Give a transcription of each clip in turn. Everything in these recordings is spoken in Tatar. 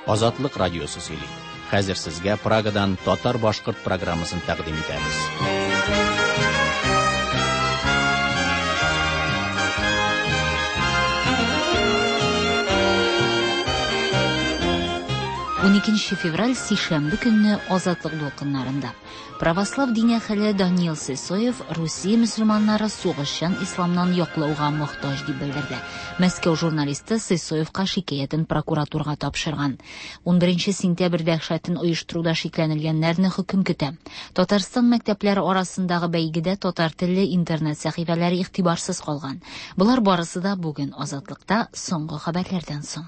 Азатлык радиосы сөйли. Хәзер сезгә Прагадан татар-башкорт программасын тәкъдим итәбез. Февраль сишәмбе көнне Азатлык дулкыннарында православ дине әһеле Даниил Сысоев Русия мөселманнары сугышчан исламнан яклауга мохтаҗ дип белдерде. Мәскәү журналисты Сысоевка шикаятен прокуратурага тапшырган. 11 сентябрь дәһшәтен оештыруда шикләнелгәннәрне хөкем көтә. Татарстан мәктәпләре арасындагы бәйгедә татар телле интернет сәхифәләре игътибарсыз калган. Булар барысы да бүген Азатлыкта соңгы хәбәрләрдән соң.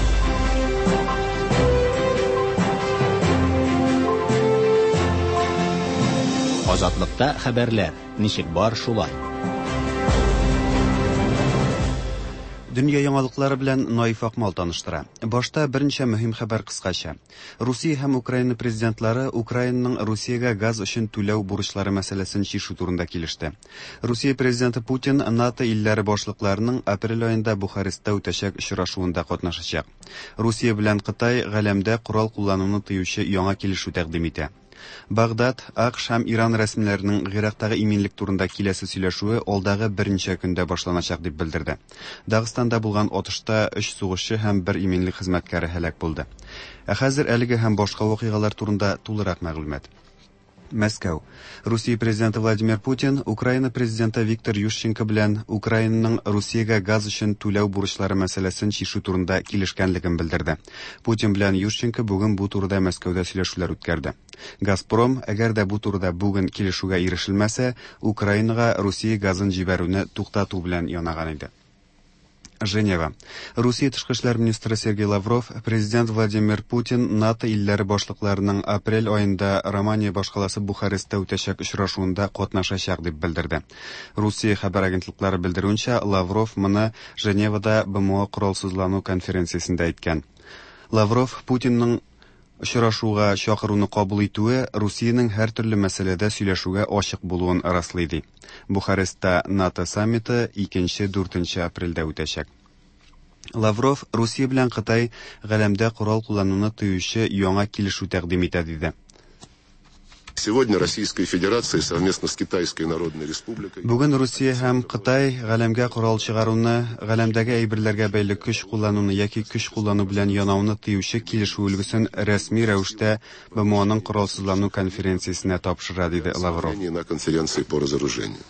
Азатлыкта хәбәрләр. Ничек бар шулай. Дөнья яңалыклары белән Наиф Акмал таныштыра. Башта берничә мөһим хәбәр кыскача. Русия һәм Украина президентлары Украинаның Русиягә газ өчен түләү бурычлары мәсьәләсен чишү турында килеште. Русия президенты Путин НАТО илләре башлыкларының апрель аенда Бухарестта үтәчәк очрашуында катнашачак. Русия белән Кытай галәмдә курал куллануны тыючы яңа килешү тәкъдим итә. Багдад, АКШ һәм Иран рәсмиләренең Гыйрактагы иминлек турында киләсе сөйләшүе алдагы берничә көндә башланачак дип белдерде. Дагыстанда булган атышта 3 сугышчы һәм 1 иминлек хезмәткәре һәлак булды. Хәзер әлеге һәм башка вакыйгалар турында тулырак мәгълүмат. Мәскәү. Русия президенты Владимир Путин Украина президенты Виктор Ющенко белән Украинаның Русиягә газ өчен түләү бурычлары мәсьәләсен чишү турында килешкәнлеген белдерде. Путин белән Ющенко бүген бу турыда Мәскәүдә сөйләшүләр үткәрде. Газпром, әгәр дә бу турыда бүген килешүгә ирешелмәсә, Украинага Русия газын җибәрүне туктату белән янаган иде. Женева. Русия тышкы эшләр министры Сергей Лавров, президент Владимир Путин НАТО илләре башлыкларының апрель аенда Романия башкаласы Бухарестта үтәчәк очрашуында катнашачак дип белдерде. Русия хәбәр агентлыклары белдерүенчә, Лавров моны Женевада БМО коралсызлану конференциясендә әйткән. Лавров Путинның очрашуга чакыруны кабул итүе Русиянең һәр төрле мәсьәләдә сөйләшүгә ачык булуын раслый ди. Бухарестта НАТО саммиты 2-4 апрельдә үтәчәк. Лавров Русия белән Кытай галәмдә курал куллануны тыючы яңа килешү тәкъдим итә диде. Сегодня Российская Федерация совместно с Китайской Народной Республикой. Бүген Русия һәм Кытай галәмгә корал чыгаруны, галәмдәге әйберләргә бәйле көч куллануны яки көч куллану белән янауны тыючы килешү өлгесен рәсми рәвештә БМОның коралсызлану конференциясенә тапшыра диде Лавров. На конференции по разоружению.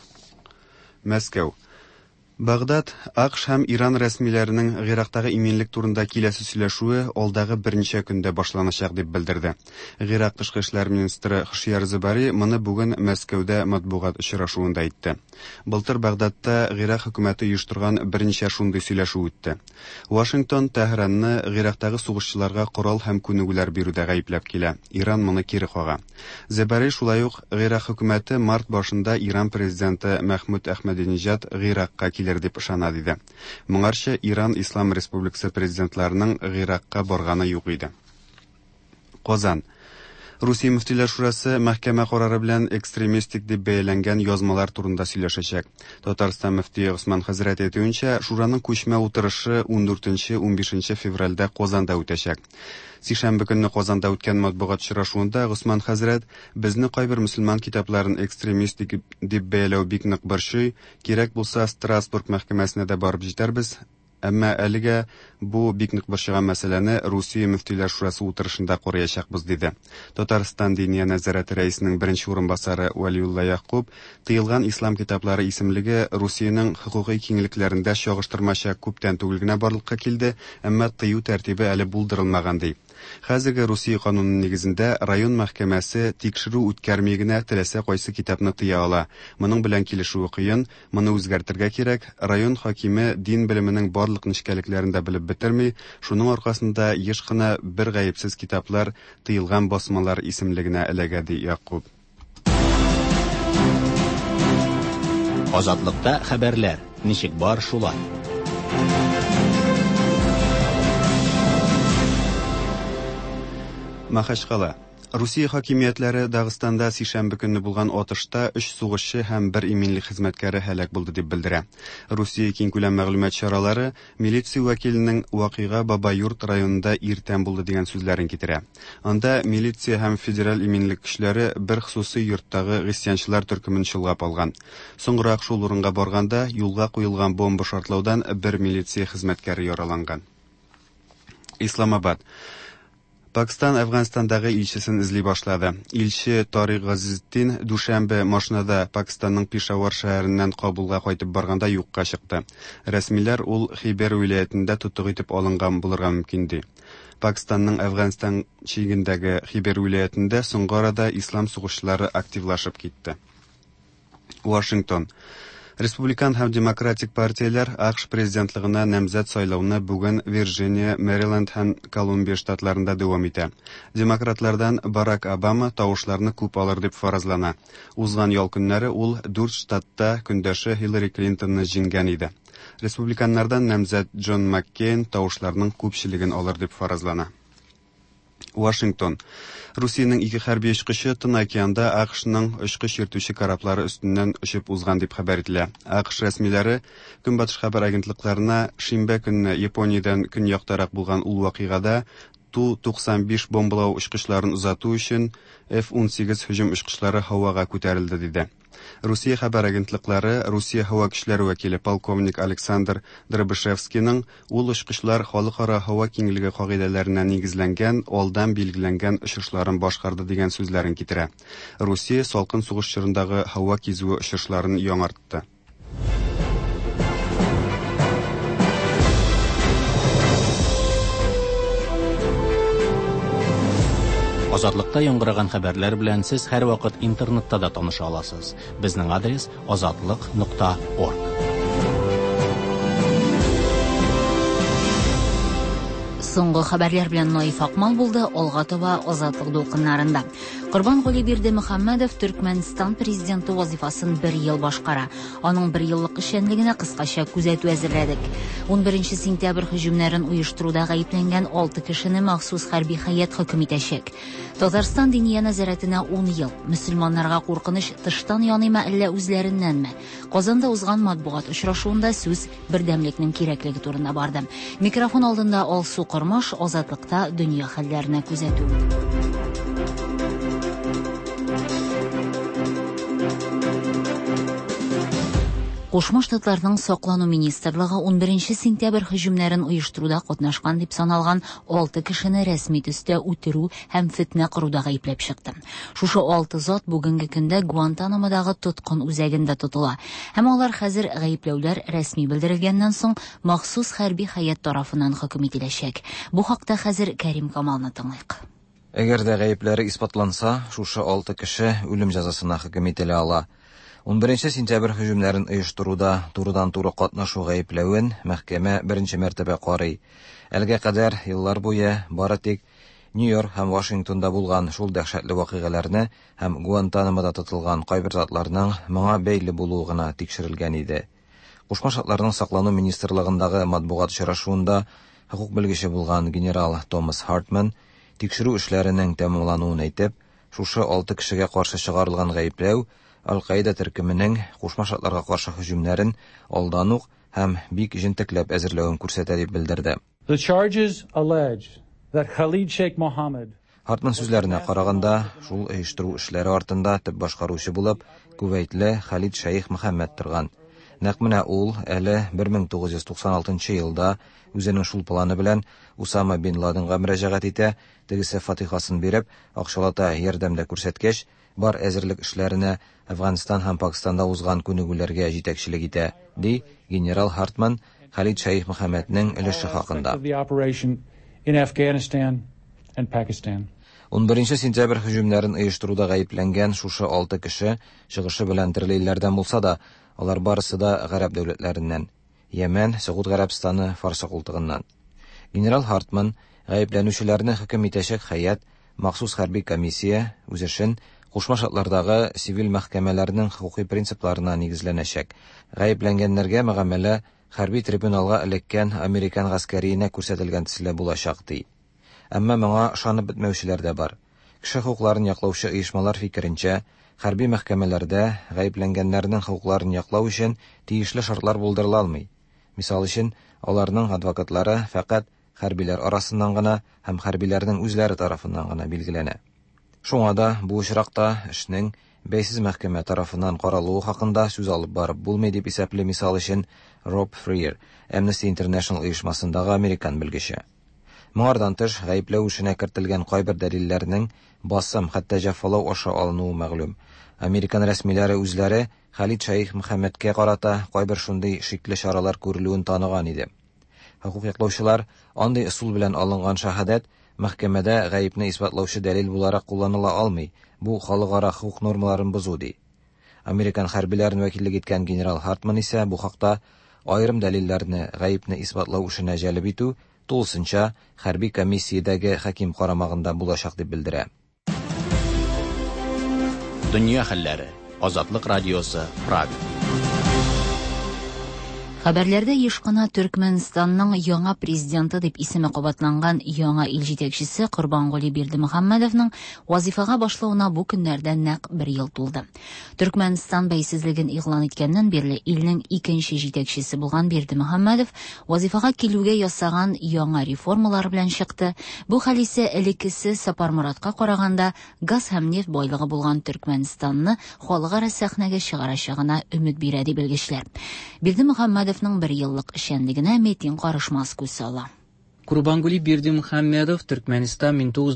Мәскәү. Багдад, АКШ һәм Иран рәсмиләренең Гыйрактагы иминлек турында киләсе сөйләшүе алдагы берничә көндә башланачак дип белдерде. Гыйрак тышкы эшләр министры Хушияр Зөбари моны бүген Мәскәүдә матбугат очрашуында әйтте. Былтыр Багдадта Гыйрак хөкүмәте оештырган берничә шундый сөйләшү үтте. Вашингтон Тәһранны Гыйрактагы сугышчыларга корал һәм күнегүләр бирүдә гаепләп килә. Иран моны кире кага. Зөбари шулай ук Гыйрак хөкүмәте март башында Иран президенты Мәхмүд Әхмәдинеҗад Гыйракка дип ышана диде. Моңарча Иран Ислам Республикасы президентларының Гыйракка барганы юк иде. Казан. Русия мөфтиләр шурасы мәхкәмә карары белән экстремистик дип бәяләнгән язмалар турында сөйләшәчәк. Татарстан мөфтие Госман хәзрәт әйтүенчә, шураның күчмә утырышы 14-15 февральдә Казанда үтәчәк. Сишәмбе көнне Казанда үткән матбугат очрашуында Госман хәзрәт безне кайбер мөселман китапларын экстремистик дип бәяләү бик нык борчый, кирәк булса Страсбург мәхкәмәсенә дә барып җитәрбез. Әмма әлегә бу бик нык борчыган мәсьәләне Русия мөфтиләр шурасы утырышында караячакбыз диде. Татарстан Диния нәзарәте рәисенең беренче урынбасары Валиулла Якуб тыелган ислам китаплары исемлеге Русиянең хокукый киңлекләрендә чагыштырмача күптән түгел генә барлыкка килде, әмма тыю тәртибе әле булдырылмаган ди. Хәзерге Русия канунының нигезендә район мәхкәмәсе тикшерү үткәрми генә теләсә кайсы китапны тыя ала. Моның белән килешү кыен, моны үзгәртергә кирәк. Район хакиме дин белеменең барлык нечкәлекләрен дә белеп бетерми, шуның аркасында еш кына бер гаепсез китаплар тыелган басмалар исемлегенә эләгә ди Якуб. Азатлыкта хәбәрләр. Ничек бар шулай. Махачкала. Русия хакимиятләре Дагыстанда сишәмбе көнне булган атышта 3 сугышчы һәм 1 иминлек хезмәткәре һәлак булды дип белдерә. Русия киң күләм мәгълүмат чаралары милиция вәкиленең вакыйга Бабайурт районында иртән булды дигән сүзләрен китерә. Анда милиция һәм федераль иминлек көчләре бер хусусый йорттагы христианчылар төркемен чолгап алган. Соңрак шул урынга барганда юлга куелган бомба шартлаудан 1 милиция хезмәткәре яраланган. Исламабад. Пакистан Әфганстандагы илчесен эзли башлады. Илче Тарик Газиздин дүшәмбе машинада Пакистанның Пешавар шәһәреннән Кабулга кайтып барганда юкка чыкты. Рәсмиләр ул Хибер вилаятендә тотык итеп алынган булырга мөмкин ди. Пакистанның Әфганстан чигендәге Хибер вилаятендә соңгы арада ислам сугышчылары активлашып китте. Вашингтон. Республикан һәм демократик партияләр АКШ президентлыгына намзәт сайлауны бүген Вирджиния, Мэриленд һәм Колумбия штатларында дәвам итә. Демократлардан Барак Обама тавышларны күп алыр дип фаразлана. Узган ял көннәре ул 4 штатта көндәше Хиллари Клинтонны җиңгән иде. Республиканнардан намзәт Джон Маккейн тавышларның күпчелеген алыр дип фаразлана. Вашингтон. Русиянең 2 хәрби очкычы Тын океанда АКШның очкыч йөртүче кораблары үстеннән очып узган дип хәбәр ителә. АКШ рәсмиләре Көнбатыш хәбәр агентлыкларына шимбә көнне Япониядән көньяктарак булган ул вакыйгада Ту-95 бомбалау очкычларын узату өчен F-18 һөҗүм очкычлары һавага күтәрелде диде. Русия хәбәр агентлыклары Русия һава көчләре вәкиле полковник Александр Дробышевскийның ул очкычлар халыкара һава киңлеге кагыйдәләренә нигезләнгән, алдан билгеләнгән очышларын башкарды дигән сүзләрен китерә. Русия салкын сугыш чорындагы һава кизүе очышларын яңартты. Азатлыкта яңгыраган хәбәрләр белән сез һәр вакыт интернетта да таныша аласыз. Безнең адрес azatlык.org. Соңгы хәбәрләр белән Наиф Акмал булды, алга таба Азатлык дулкыннарында. Корбан Гали Бердимөхәммәдов Төркмәнстан президенты вазифасын 1 ел башкара. Аның 1 еллык эшчәнлегенә кыскача күзәтү әзерләдек. 11 сентябрь һөҗүмнәрен оештыруда гаепләнгән 6 кешене махсус хәрби һәйәт хөкем итәчәк. Татарстан диния нәзарәтенә 10 ел. Мөселманнарга куркыныч тыштан янымы әллә үзләреннәнме? Казанда узган матбугат очрашуында сүз бердәмлекнең кирәклеге турында барды. Микрофон алдында Алсу Кормаш, Азатлыкта дөнья хәлләренә күзәтү. Кушма Штатларның саклану министрлыгы 11 сентябрь һөҗүмнәрен оештыруда катнашкан дип саналган 6 кешене рәсми төстә үтерү һәм фитнә кыруда гаепләп чыкты. Шушы 6 зат бүгенге көндә Гуантанамодагы тоткын үзәгендә тотыла. Һәм алар хәзер гаепләүләр рәсми белдерелгәннән соң махсус хәрби һәйәт тарафыннан хөкем ителәчәк. Бу хакта хәзер Кәрим Камалны тыңлыйк. Әгәр дә гаепләре испатланса, шушы 6 кеше үлем җәзасына хөкем ителә ала. 11 сентябрь һөҗүмнәрен оештыруда турыдан-туры катнашу гаепләвен мәхкәмә беренче мәртәбә карый. Әлегә кадәр еллар буе бары тик Нью-Йорк һәм Вашингтонда булган шул дәһшәтле вакыйгаларны һәм Гуантанамода тотылган кайбер затларның моңа бәйле булуы гына тикшерелгән иде. Кушма Штатларның саклану министрлыгындагы матбугат очрашуында хукук белгече булган генерал Томас Хартман тикшерү эшләренең тәмамлануын әйтеп, шушы 6 кешегә каршы чыгарылган гаепләү Ал-Каида төркеменең Кушма Штатларга каршы һөҗүмнәрен алдан ук һәм бик җентекләп әзерләвен күрсәтә дип белдерде. The charges allege that Khalid Sheikh Mohammed Хартман сүзләренә караганда, шул оештыру эшләре артында төп башкаручы булып Кувейтле Халид Шейх Мөхәммәд торган. Нәкъ менә ул әле 1996 елда үзенең шул планы белән Усама бин Ладенга мөрәҗәгать итә, тегесе фатихасын биреп, акчалата ярдәмдә күрсәткәч, бар әзерлек эшләренә Әфганстан һәм Пакистанда узган күнегүләргә җитәкчелек итә, ди генерал Хартман Халид Шейх Мөхәммәднең өлеше хакында. 11 сентябрь һөҗүмнәрен оештыруда гаепләнгән шушы 6 кеше чыгышы белән төрле илләрдән булса да, алар барысы да гарәп дәүләтләреннән, Йемен, Сауд Гарәбстаны, Фарсы култыгыннан. Генерал Хартман гаепләнүчеләрне хөкем итәчәк һәйәт, махсус хәрби комиссия үз эшен Кушма Штатлардагы сивил мәхкәмәләрнең хукукый принципларына нигезләнәчәк. Гаепләнгәннәргә мөгамәлә хәрби трибуналга элеккән американ гаскәриенә күрсәтелгән төсле булачак ди. Әмма моңа ышанып бетмәүчеләр дә бар. Кеше хукукларын яклаучы оешмалар фикеренчә, хәрби мәхкәмәләрдә гаепләнгәннәрнең хукукларын яклау өчен тиешле шартлар булдырыла алмый. Мисал өчен, аларның адвокатлары фақат хәрбиләр арасыннан гына һәм хәрбиләрнең үзләре тарафыннан гына билгеләнә. Шуңа да бу очракта эшнең бәйсез мәхкәмә тарафыннан каралуы хакында сүз алып барып булмый дип исәпле мисал өчен Роб Фриер, Amnesty International оешмасындагы американ белгече. Моңардан тыш, гаепләү эшенә кертелгән кайбер дәлилләрнең басым, хәтта җәфалау аша алынуы мәгълүм. Американ рәсмиләре үзләре Халид Шейх Мөхәммәдкә карата кайбер шундый шикле чаралар күрелүен таныган иде. Хукук яклаучылар андый ысул белән алынган шаһадәт мәхкәмәдә гаепне исбатлаучы дәлил буларак кулланыла алмый. Бу халыкара хукук нормаларын бозу ди. Американ хәрбиләрен вәкиллек иткән генерал Хартман исә бу хакта айрым дәлилләрне гаепне исбатлау эшенә җәлеп итү тулысынча хәрби комиссиядәге хаким карамагында булачак дип белдерә. Дөнья хәлләре. Азатлык радиосы Прага. Хәбәрләрдә еш кына Төркмәнстанның яңа президенты дип исеме кабатланган яңа ил җитәкчесе Курбангали Бердимөхәммәдовның вазифага башлауына бу көннәрдә нәкъ 1 ел тулды. Төркмәнстан бәйсезлеген игълан иткәннән бирле илнең икенче җитәкчесе булган Бердимөхәммәдов вазифага килүгә ясаган яңа реформалар белән чыкты. Бу хәл исә элеккесе Сапар Моратка караганда газ һәм нефть байлыгы булган Төркмәнстанны халыкара сәхнәгә чыгарачагына өмет бирә ди белгечләр. Бердимөхәммәдовның 1 еллык эшчәнлегенә Метин карышмас күз сала. Курбангали Бердимөхәммәдов Төркмәнстан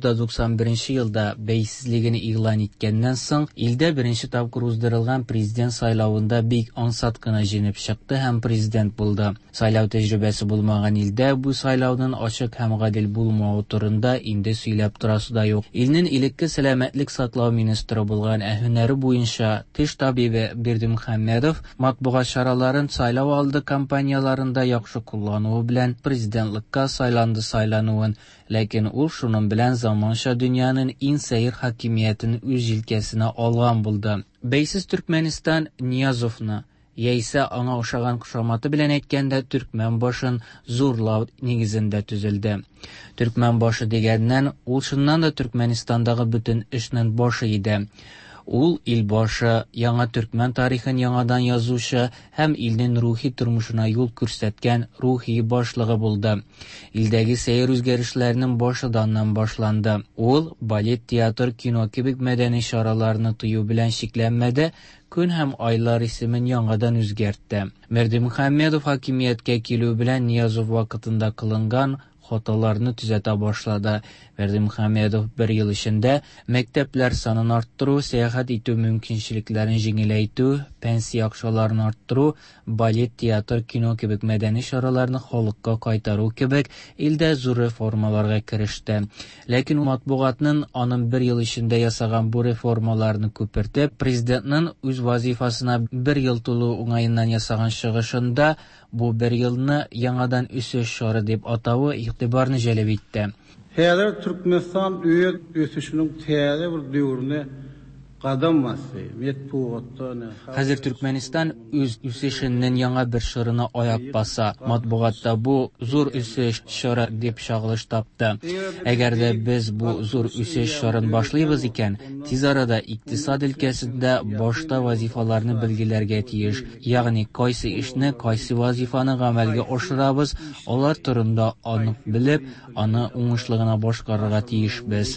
1991 елда бәйсезлеген игълан иткәннән соң илдә беренче тапкыр уздырылган президент сайлавында бик ансат кына җиңеп чыкты һәм президент булды. Сайлау тәҗрибәсе булмаган илдә бу сайлауның ачык һәм гадел булмауы турында инде сөйләп торасы да юк. Илнең илекке сәламәтлек саклау министры булган һөнәре буенча теш табибы Бердимөхәммәдов матбугат чараларын сайлау алды кампанияларында яхшы куллануы белән президентлыкка сайлануын, ләкин ул шуның белән заманча дөньяның иң сәер хакимиятен үз җилкәсенә алган булды. Бәйсез Төркмәнстан Ниязовны яисә аңа ошаган кушаматы белән әйткәндә Төркмән башын зурлау нигезендә төзелде. Төркмән башы дигәннән ул шуннан да Төркмәнстандагы бөтен эшнең башы иде. Ул ил башы, яңа Төркмән тарихын яңадан язучы һәм илнең рухи тормышына юл күрсәткән рухи башлыгы булды. Илдәге сәер үзгәрешләрнең башыданнан башланды. Ул балет, театр, кино кебек мәдәни чараларны тыю белән шикләнмәде, көн һәм айлар исемен яңадан үзгәртте. Бердимөхәммәдов хакимияткә килү белән Ниязов вакытында кылынган хаталарны төзәтә башлады. Бердимөхәммәдов 1 ел эчендә мәктәпләр санын арттыру, сәяхәт итү мөмкинчелекләрен җиңеләйтү, пенсия акчаларын арттыру, балет, театр, кино кебек мәдәни чараларны халыкка кайтару кебек илдә зур реформаларга кереште. Ләкин матбугатның аның 1 ел эчендә ясаган бу реформаларны күпертеп, президентның үз вазифасына 1 ел тулу уңаеннан ясаган чыгышында бу 1 елны яңадан үсеш чары дип атавы игътибарны җәлеп итте. Häzir Türkmenistan öz ösüşünün täze bir döwrüne qadam basy. Хәзер Төркмәнстан үз үсешенең яңа бер шырына аяк баса. Матбугатта бу зур үсеш чоры дип чагылыш тапты. Әгәр дә без бу зур үсеш чорын башлыйбыз икән, тиз арада икътисад өлкәсендә башта вазифаларны белгеләргә тиеш, ягъни кайсы эшне, кайсы вазифаны гамәлгә ашырабыз, алар турында анык белеп, аны уңышлы гына башкарырга тиешбез.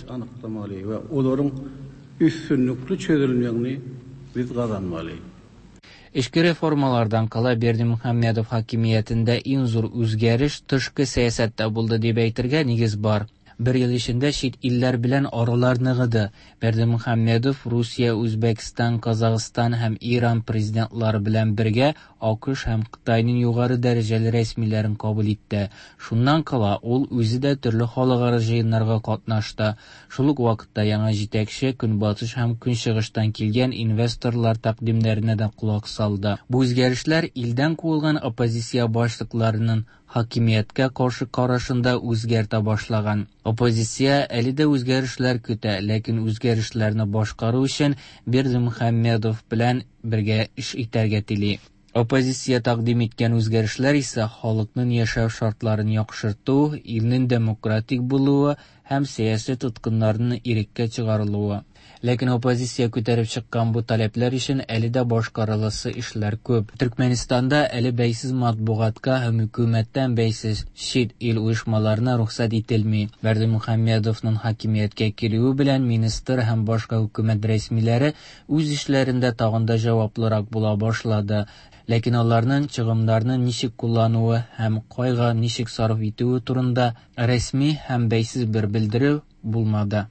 Üstünlüklü çözülmeyeni biz kazanmalıyız. Эшке реформалардан кала Бердимөхәммәдов хакимиятендә иң зур үзгәреш тышкы сәясәттә булды дип әйтергә нигез бар. 1 ел эчендә чит илләр белән аралар ныгыды. Бердимөхәммәдов Русия, Үзбәкстан, Казакъстан һәм Иран президентлары белән бергә АКШ һәм Кытайның югары дәрәҗәле рәсмиләрен кабул итте. Шуннан кала ул үзе дә төрле халыкара җыеннарга катнашты. Шул ук вакытта яңа җитәкче Көнбатыш һәм Көнчыгыштан килгән инвесторлар тәкъдимнәренә дә кулак салды. Бу үзгәрешләр илдән куылган оппозиция башлыкларының хакимияткә каршы карашында үзгәртә башлаган. Оппозиция әле дә үзгәрешләр көтә, ләкин үзгәрешләрне башкару өчен Бердимөхәммәдов белән бергә эш итәргә тели. Оппозиция тәкъдим иткән үзгәрешләр исә халыкның яшәү шартларын яхшырту, илнең демократик булуы һәм сәяси тоткыннарның иреккә чыгарылуы. Ләкин оппозиция күтәреп чыккан бу таләпләр өчен әле дә башкарыласы эшләр күп. Төркмәнистанда әле бәйсез матбугатка һәм хөкүмәттән бәйсез чит ил оешмаларына рөхсәт ителми. Бердимөхәммәдовның хакимияткә килүе белән министр һәм башка хөкүмәт рәсмиләре үз эшләрендә тагын да җаваплырак була башлады. Ләкин аларның чыгымнарны ничек куллануы һәм кайга ничек сарыф итүе турында рәсми һәм бәйсез бер белдерү булмады.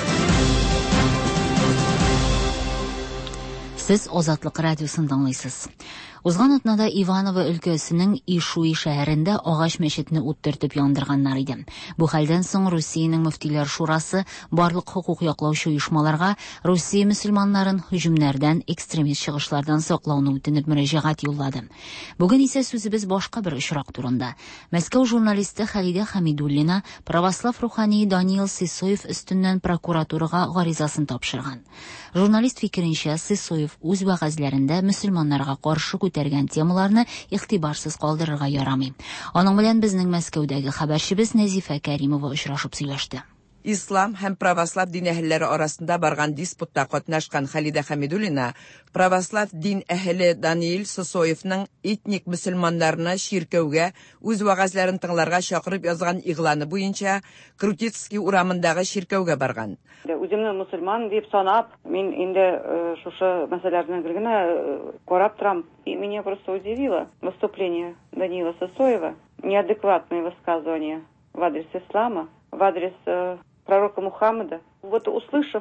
Сез Азатлык радиосын тыңлыйсыз. Узган атнада Иваново өлкәсенең Ишуи шәһәрендә агач мәчетне уттыртып яндырганнар иде. Бу хәлдән соң Русиянең мөфтиләр шурасы барлык хукук яклаучы оешмаларга Русия мөселманнарын һөҗүмнәрдән, экстремист чыгышлардан саклауны үтенеп мөрәҗәгать юллады. Бүген исә сүзебез башка бер очрак турында. Мәскәү журналисты Халидә Хәмидуллина православ рухани Даниил Сысоев өстеннән прокуратурага гаризасын тапшырган. Журналист фикеренчә, Сысоев үз вәгазьләрендә мөселманнарга каршы күтәргән темаларны игътибарсыз калдырырга ярамый. Аның белән безнең Мәскәүдәге хәбәрчебез Нәзифә Кәримова очрашып сөйләште. Ислам һәм православ дин әһелләре арасында барган диспутта катнашкан Халидә Хәмидуллина православ дин әһеле Даниил Сысоевның этник мөселманнарны чиркәүгә үз вәгазьләрен тыңларга чакырып язган игъланы буенча Крутицкий урамындагы чиркәүгә барган. Үземне мусульман дип санап, мин инде шушы мәсьәләләрне генә карап торам. И меня просто удивило выступление Даниила Сысоева, неадекватные высказывания в адрес ислама, в адрес пророка Мухаммада. Вот услышав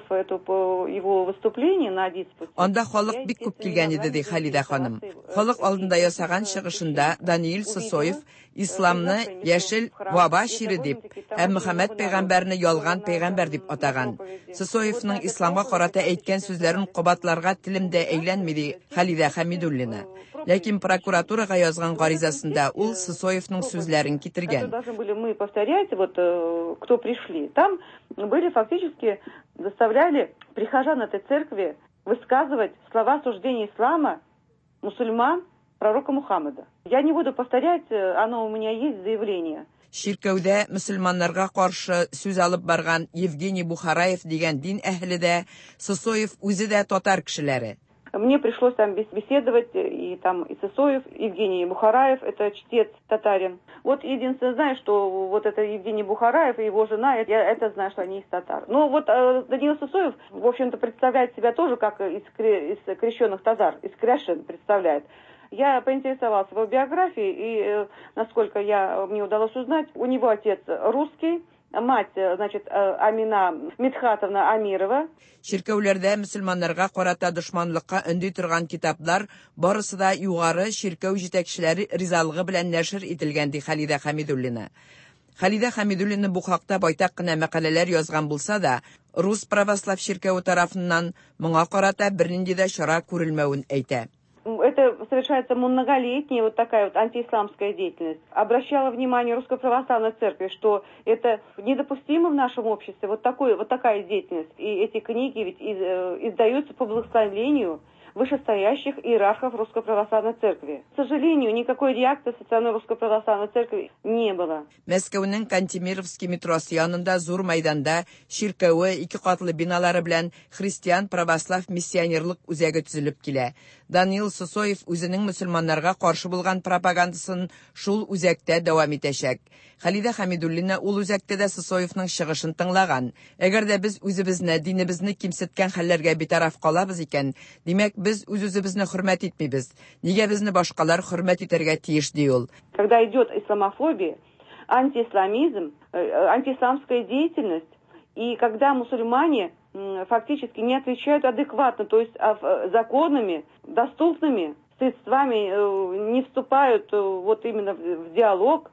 его выступление на диспуте. Анда халык бик күп килгән иде, ди Халидә ханым. Халык алдында ясаган чыгышында Даниил Сысоев исламны яшел ваба шире дип, Мөхәммәд пәйгамбәрне ялган пәйгамбәр дип атаган. Сысоевның исламга карата әйткән сүзләрен кабатларга телемдә әйләнми, ди Халидә Хәмидуллина. Ләкин прокуратурага язган гаризасында ул Сысоевның сүзләрен китергән. Должны были мы повторять, вот кто пришли. Там были фактически заставляли прихожан этой церкви высказывать слова осуждения ислама, мусульман, пророка Мухаммада. Я не буду повторять, оно у меня есть заявление. Ширкәүдә мөселманнарга каршы сүз алып барган Евгений Бухараев дигән дин әһеле дә, Сысоев үзе дә татар кешеләре. Мне пришлось там беседовать, и там и Сысоев, Евгений Бухараев, это чтец татарин. Вот единственное, знаю, что вот это Евгений Бухараев и его жена, я это знаю, что они из татар. Но вот Даниил Сысоев, в общем-то, представляет себя тоже как из крещенных татар, из кряшин представляет. Я поинтересовалась его биографией, и, насколько мне удалось узнать, у него отец русский, мать, значит, Амина Мидхатовна Амирова. Ширкәүләрдә мөселманнарга карата дошманлыкка өнди торган китаплар барысы да югары ширкәү җитәкчеләре ризалыгы белән нәшер ителгән, ди Халидә Хәмидуллина. Халидә Хәмидуллина бу хакта байтак кына мәкаләләр язган булса да, Рус православ ширкәүе тарафыннан моңа карата бернинди дә чара күрелмәвен әйтә. Это совершается многолетняя вот такая вот антиисламская деятельность. Обращала внимание Русской Православной Церкви, что это недопустимо в нашем обществе, вот такая деятельность. И эти книги ведь издаются по благословению вышестоящих иерархов Русской Православной Церкви. К сожалению, никакой реакции со стороны Русской Православной Церкви не было. Мәскәүнең Кантемировский метросы янында зур мәйданда ширкәүе 2 катлы биналары белән христиан православ миссионерлык үзәге төзелеп килә. Даниил Сысоев үзенең мөселманнарга каршы булган пропагандасын шул үзәктә дәвам итәчәк. Халидә Хәмидуллина ул үзәктә дә Сысоевның чыгышын тыңлаган. Әгәр дә без үзебезне, динебезне кимсеткән хәлләргә битараф калабыз икән, димәк без үзебезне хөрмәт итмибез. Нигә безне башкалар хөрмәт итәргә тиеш, ди ул. Когда идет исламофобия, антиисламизм, антиисламская деятельность, и когда мусульмане фактически не отвечают адекватно, то есть законными, доступными средствами не вступают вот именно в диалог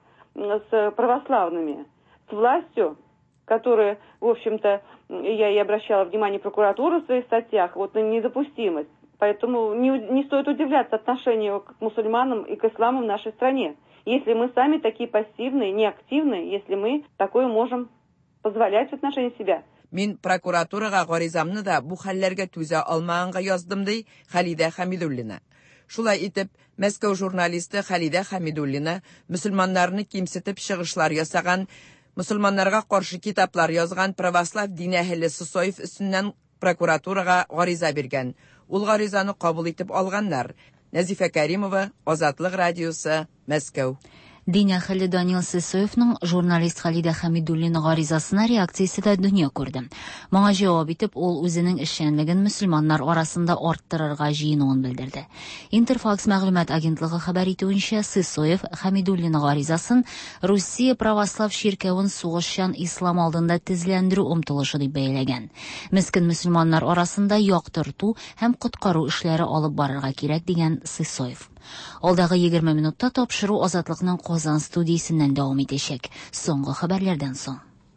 с православными, с властью, которая, в общем-то, я и обращала внимание прокуратуры в своих статьях, вот на недопустимость. Поэтому не стоит удивляться отношению к мусульманам и к исламу в нашей стране. Если мы сами такие пассивные, неактивные, если мы такое можем позволять в отношении себя. Мин прокуратурага гаризамны да бу хәлләргә түзә алмаганга яздым, ди Халидә Хәмидуллина. Шулай итеп, Мәскәү журналисты Халида Хамидуллина мөселманнарны кимсетеп чыгышлар ясаган, мөселманнарга каршы китаплар язган православ дин әһеле Сысоев өстеннән прокуратурага гариза биргән. Ул гаризаны кабул итеп алганнар. Назифа Кәримова, Азатлык радиосы, Мәскәү. Дин әһеле Даниил Сысоевның журналист Халида Хамидуллина гаризасына реакциясе дә дөнья күрде. Моңа җавап итеп, ул үзенең эшчәнлеген мөселманнар арасында арттырырга җыенуын белдерде. Интерфакс мәгълүмат агентлыгы хәбәр итүенчә, Сысоев Хамидуллина гаризасын Россия православ ширкәвен сугышчан ислам алдында тезләндерү омтылышы дип бәяләгән. Мескен мөселманнар арасында яктырту һәм коткару эшләре алып барырга кирәк дигән Сысоев. Алдагы 20 минутта тапшыру Азатлыкның Казан студиясеннән дәвам итәчәк. Соңгы хәбәрләрдән соң.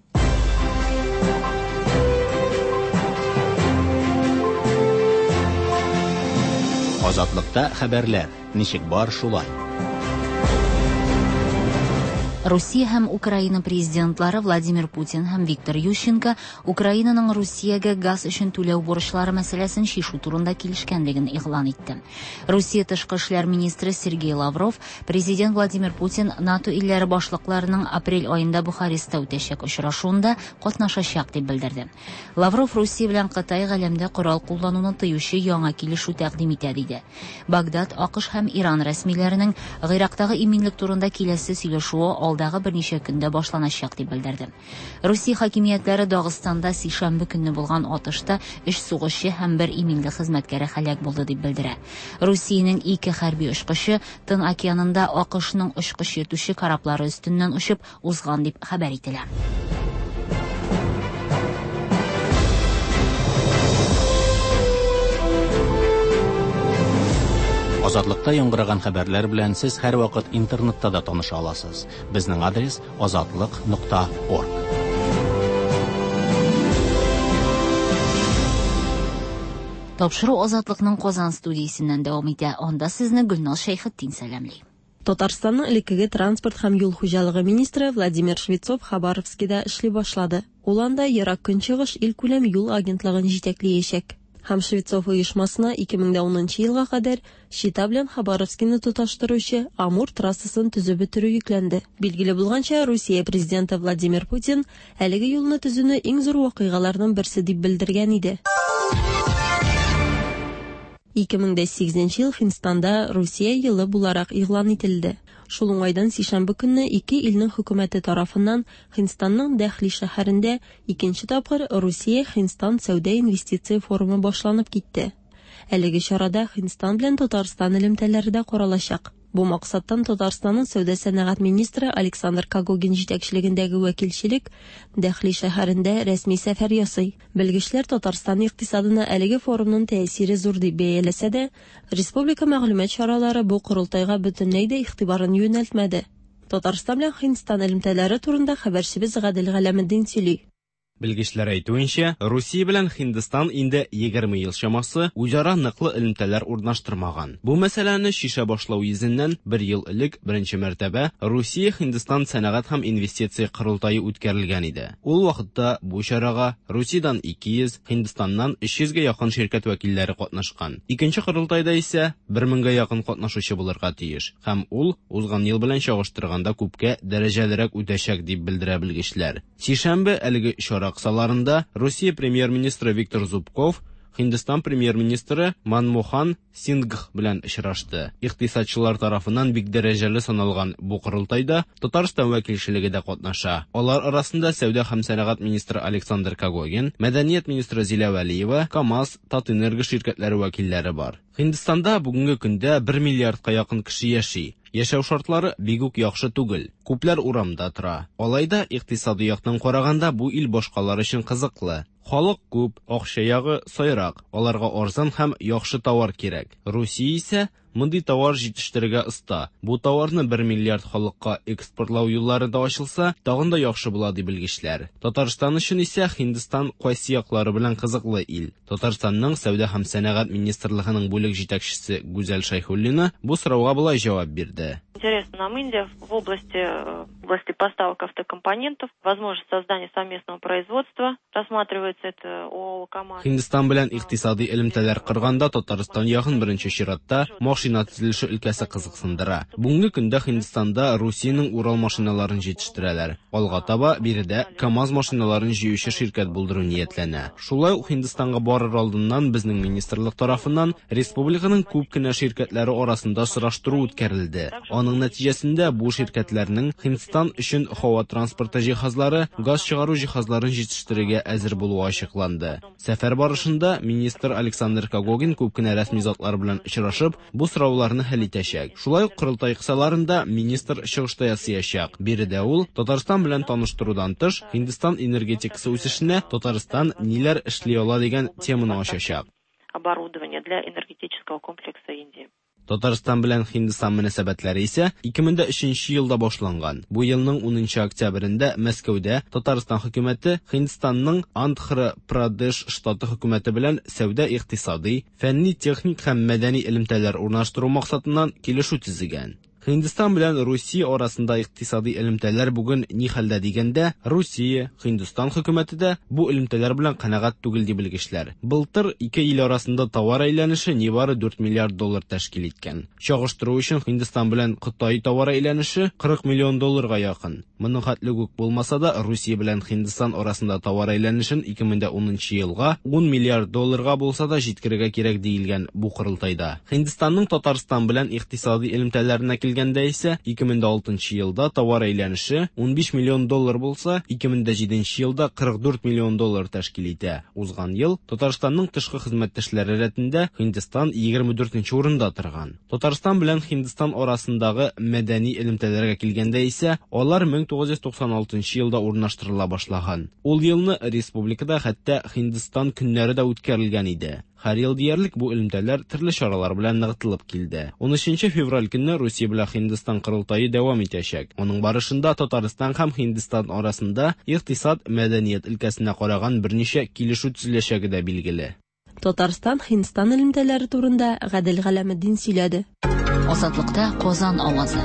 Азатлыкта хәбәрләр. Ничек бар шулай? Россия һәм Украина президентлары Владимир Путин һәм Виктор Ющенко Украинаның Россиягә газ өчен түләү бурычлары мәсьәләсен шишу турында килешкәнлеген игълан итте. Россия тышкы эшләр министры Сергей Лавров президент Владимир Путин НАТО илләре башлыкларының апрель аенда Бухарестта үтәчәк очрашуында катнашачак дип белдерде. Лавров Россия белән Кытай галәмдә корал куллануны тыючы яңа килешү тәкъдим итә диде. Багдад, АКШ һәм Иран рәсмиләренең Гыйрактагы иминлек турында киләсе сөйләшүе алдагы берничә көндә башланачак дип белдерде. Русия хакимиятләре Дагыстанда сишәмбе көнне булган атышта 3 сугышчы һәм 1 иминлек хезмәткәре һәлак булды дип белдерә. Русиянең 2 хәрби очкычы Тын океанында АКШның очкыч йөртүче кораблары өстеннән учып узган дип хәбәр ителә. Азатлыкта яңгыраган хәбәрләр белән сез һәрвакыт интернетта да таныша аласыз. Безнең адрес azatlyk.org. Тапшыру Азатлыкның Казан студиясеннән дәвам итә. Анда сезне Гөлназ Шәйхетдин сәламлый. Татарстанның элеккеге транспорт һәм юл хуҗалыгы министры Владимир Швецов Хабаровскида эшли башлады. Ул анда Ерак Көнчыгыш илкүләм юл агентлыгын җитәкләячәк. Һәм Швецов оешмасына 2010 елга кадәр Шита белән Хабаровскины тоташтыручы Амур трассасын төзеп бетерү йөкләнде. Билгеле булганча, Россия президенты Владимир Путин әлеге юлны төзүне иң зур вакыйгаларның берсе дип белдергән иде. 2008 ел Һиндстанда Россия елы буларак игълан ителде. Шул уңайдан сишәмбе көнне ике илнең хөкүмәте тарафыннан Һиндстанның Дәхли шәһәрендә икенче тапкыр Россия-Һиндстан сәүдә-инвестиция форумы башланып китте. Әлеге чарада Һиндстан белән Татарстан элемтәләре дә каралачак. Бу максаттан Татарстанның сәүдә-сәнәгать министры Александр Кагогин җитәкчелегендәге вәкилчелек Дәхли шәһәрендә рәсми сәфәр ясый. Белгечләр Татарстан икътисадына әлеге форумның тәэсире зур дип бәяләсә дә, республика мәгълүмат чаралары бу курылтайга бөтенләй дә игътибарын юнәлтмәде. Татарстан белән Һиндстан элемтәләре турында хәбәрчебез Гадел Галәметдин сөйли. Белгечләр әйтүенчә, Россия белән Һиндстан инде 20 ел чамасы үзара ныклы элемтәләр урнаштырмаган. Бу мәсьәләне шиша башлау йөзеннән 1 ел элек беренче мәртәбә Россия-Һиндстан сәнәгать һәм инвестиция курылтайы үткәрелгән иде. Ул вакытта бу чарага Россиядән 200, Һиндстаннан 300гә якын ширкәт вәкилләре катнашкан. Икенче курылтайда исә 1000гә якын катнашучы булырга тиеш. Һәм ул узган ел белән чагыштырганда күпкә дәрәҗәлерәк үтәчәк дип белдерә белгечләр. Сишәмбе әлеге Аксаларында Россия премьер-министры Виктор Зубков Һиндстан премьер-министры Манмохан Сингх белән очрашты. Икътисадчылар тарафыннан бик дәрәҗәле саналган бу курылтайда Татарстан вәкилчелеге дә катнаша. Алар арасында сәүдә һәм сәнәгать министры Александр Кагогин, мәдәният министры Зилә Вәлиева, КАМАЗ, Татэнерго ширкәтләре вәкилләре бар. Һиндстанда бүгенге көндә 1 миллиардка якын кеше яши. Яшәү шартлары бик үк яхшы түгел. Күпләр урамда тора. Алайда икътисади яктан караганда бу ил башкалар өчен кызыклы. Халык күп, акча ягы сайрак. Аларга арзан һәм яхшы товар кирәк. Россия исә мондый товар җитештерергә оста. Бу товарны 1 миллиард халыкка экспортлау юллары да ачылса, тагын да яхшы була дип белгечләр. Татарстан өчен исә Һиндстан кайсы яклары белән кызыклы ил. Татарстанның сәүдә һәм сәнәгать министрлыгының бүлек җитәкчесе Гүзәл Шайхуллина бу сорауга булай җавап бирде. Интересно нам Индия в области поставок автокомпонентов, возможность создания совместного производства, рассматривается это ОАО КАМАЗ. Һиндстан белән икътисади элемтәләр кырганда Татарстан ягын беренче чиратта машина төзелеше өлкәсе кызыксындыра. Бүгенге көндә Һиндстанда Русиянең Урал машиналарын җитештерәләр. Алга таба биредә КАМАЗ машиналарын җыючы ширкәт булдыру ниятләнә. Шулай ук Һиндстанга барыр алдыннан безнең министрлык тарафыннан республиканың күп кенә ширкәтләре арасында сораштыру үткәрелде. Аның нәтиҗәсендә бу ширкәтләрнең Һиндстан өчен һава транспорты җиһазлары, газ чыгару җиһазларын җитештерергә әзер булуы ачыкланды. Сәфәр барышында министр Александр Кагогин күп кенә рәсми затлар белән очрашып, бу сорауларны хәл итәчәк. Шулай ук кырылтай кысаларында министр чыгышта ясаячак. Биредә ул Татарстан белән таныштырудан тыш, Һиндстан энергетикасы үсешенә Татарстан ниләр эшли ала дигән теманы ачачак. Оборудование для энергетического комплекса Индии. Татарстан белән Һиндстан мөнәсәбәтләре исә 2003 елда башланган. Бу елның 10 октябрендә Мәскәүдә Татарстан хөкүмәте Һиндстанның Андхра-Прадеш штаты хөкүмәте белән сәүдә-икътисади, фәнни-техник һәм мәдәни элемтәләр урнаштыру максатыннан килешү төзегән. Һиндстан белән Русия арасында икътисади элемтәләр бүген ни хәлдә дигәндә, Русия, Һиндстан хөкүмәте дә бу элемтәләр белән канәгать түгел дип белгечләр. Былтыр ике ил арасында товар әйләнеше нибары $4 миллиард тәшкил иткән. Чагыштыру өчен Һиндстан белән Кытай товар әйләнеше $40 миллион якын. Моның хәтлек үк булмаса да, Русия белән Һиндстан арасында товар әйләнешен 2010 елга $10 миллиард булса да җиткерергә кирәк диелгән бу кырылтайда. Һиндстанның Татарстан белән икътисади элемтәләренә килгәндә исә 2006 елда товар әйләнеше $15 миллион булса, 2007 елда $44 миллион тәшкил итә. Узган ел Татарстанның тышкы хезмәттәшләре рәтендә Һиндстан 24 урында торган. Татарстан белән Һиндстан арасындагы мәдәни элемтәләргә килгәндә исә алар 1996 елда урнаштырыла башлаган. Ул елны республикада хәтта Һиндстан көннәре дә үткәрелгән иде. Һәр ел диярлек бу элемтәләр төрле чаралар белән ныгытылып килде. 13 февраль көнне Русия белән Һиндстан кырылтайы дәвам итәчәк. Аның барышында Татарстан һәм Һиндстан арасында икътисад, мәдәният өлкәсенә караган берничә килешү төзеләчәге дә билгеле. Татарстан Һиндстан элемтәләре турында Гадел Галәметдин сөйләде. Азатлыкта Казан авазы.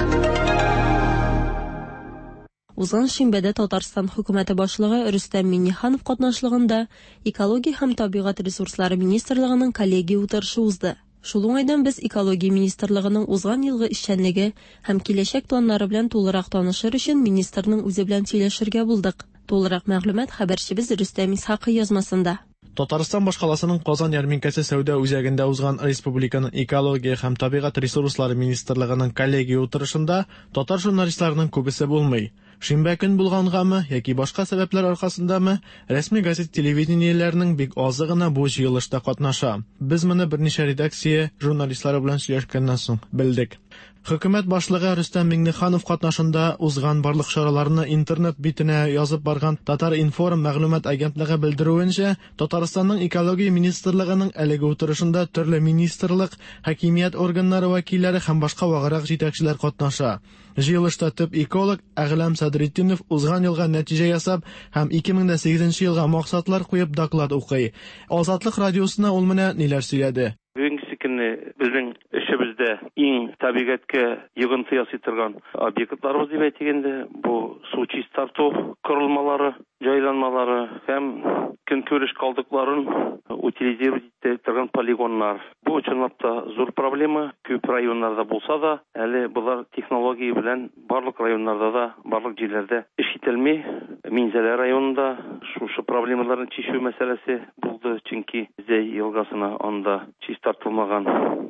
Узган шимбәдә Татарстан хөкүмәте башлыгы Рөстәм Миңнеханов катнашлыгында экология һәм табигать ресурслары министрлыгының коллегия утырышы узды. Шул уңайдан без экология министрлыгының узган елгы эшчәнлеге һәм киләчәк планнары белән тулырак танышыр өчен министрның үзе белән сөйләшергә булдык. Тулырак мәгълүмат хәбәрчебез Рөстәм Исхакый язмасында. Татарстан башкаласының Казан ярминкәсе сәүдә үзәгендә узган республиканың экология һәм табигать ресурслары министрлыгының коллегия утырышында татар журналистларының күбесе булмый. Шимбә көн булгангамы яки башка сәбәпләр аркасындамы, рәсми газет телевидениеләрнең бик азы гына бу җыелышта катнаша. Без моны берничә редакция журналистлары белән сөйләшкәннән соң белдек. Хөкүмәт башлыгы Рөстәм Миңнеханов катнашында узган барлык чараларны интернет битенә язып барган Татар-Информ мәгълүмат агентлыгы белдерүенчә, Татарстанның экология министрлыгының әлеге утырышында төрле министрлык, хакимият органнары вәкилләре һәм башка вагырак җитәкчеләр катнаша. Җыелышта төп эколог Әгълам Садретдинов узган елга нәтиҗә ясап һәм 2008 елга максатлар куеп доклад укый. Азатлык радиосына ул менә ниләр сөйләде. Бүгенге көнне безнең эшебездә иң табигатькә йогынты ясый торган объектларыбыз дип әйтгәндә, бу су чистарту корылмалары, җайланмалары һәм көнкүреш калдыкларын утилизировать итә торган полигоннар. Бу чынлап та зур проблема. Күп районнарда булса да, әле булар технология белән барлык районнарда да, барлык җирләрдә эш ителми. Минзәлә районында шушы проблемаларны чишү мәсьәләсе булды, чөнки Зәй елгасына анда чистартылмаган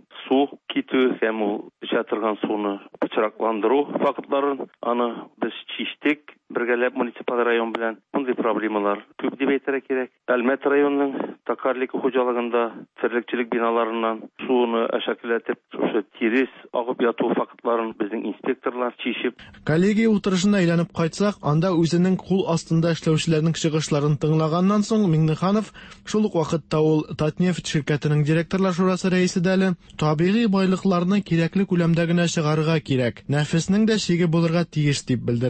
су китү һәм ул эчә торган суны пычракландыру фактларын аны без чиштек. Бергәләп муниципаль район белән мондый проблемалар күп дип әйтергә кирәк. Әлмәт районының Токарлик хуҗалыгында терлекчелек биналарыннан суны әшәкеләтеп, шушы тирес агып яту фактларын безнең инспекторлар чишеп. Коллегия утырышына әйләнеп кайтсак, анда үзенең кул астында эшләүчеләрнең чыгышларын тыңлаганнан соң Миңнеханов шул ук вакытта ул Татнефть ширкәтенең директорлар шурасы рәисе дәле табигый байлыкларны кирәкле күләмдә генә чыгарырга кирәк. Нәфеснең дә чиге булырга тиеш дип белдерә.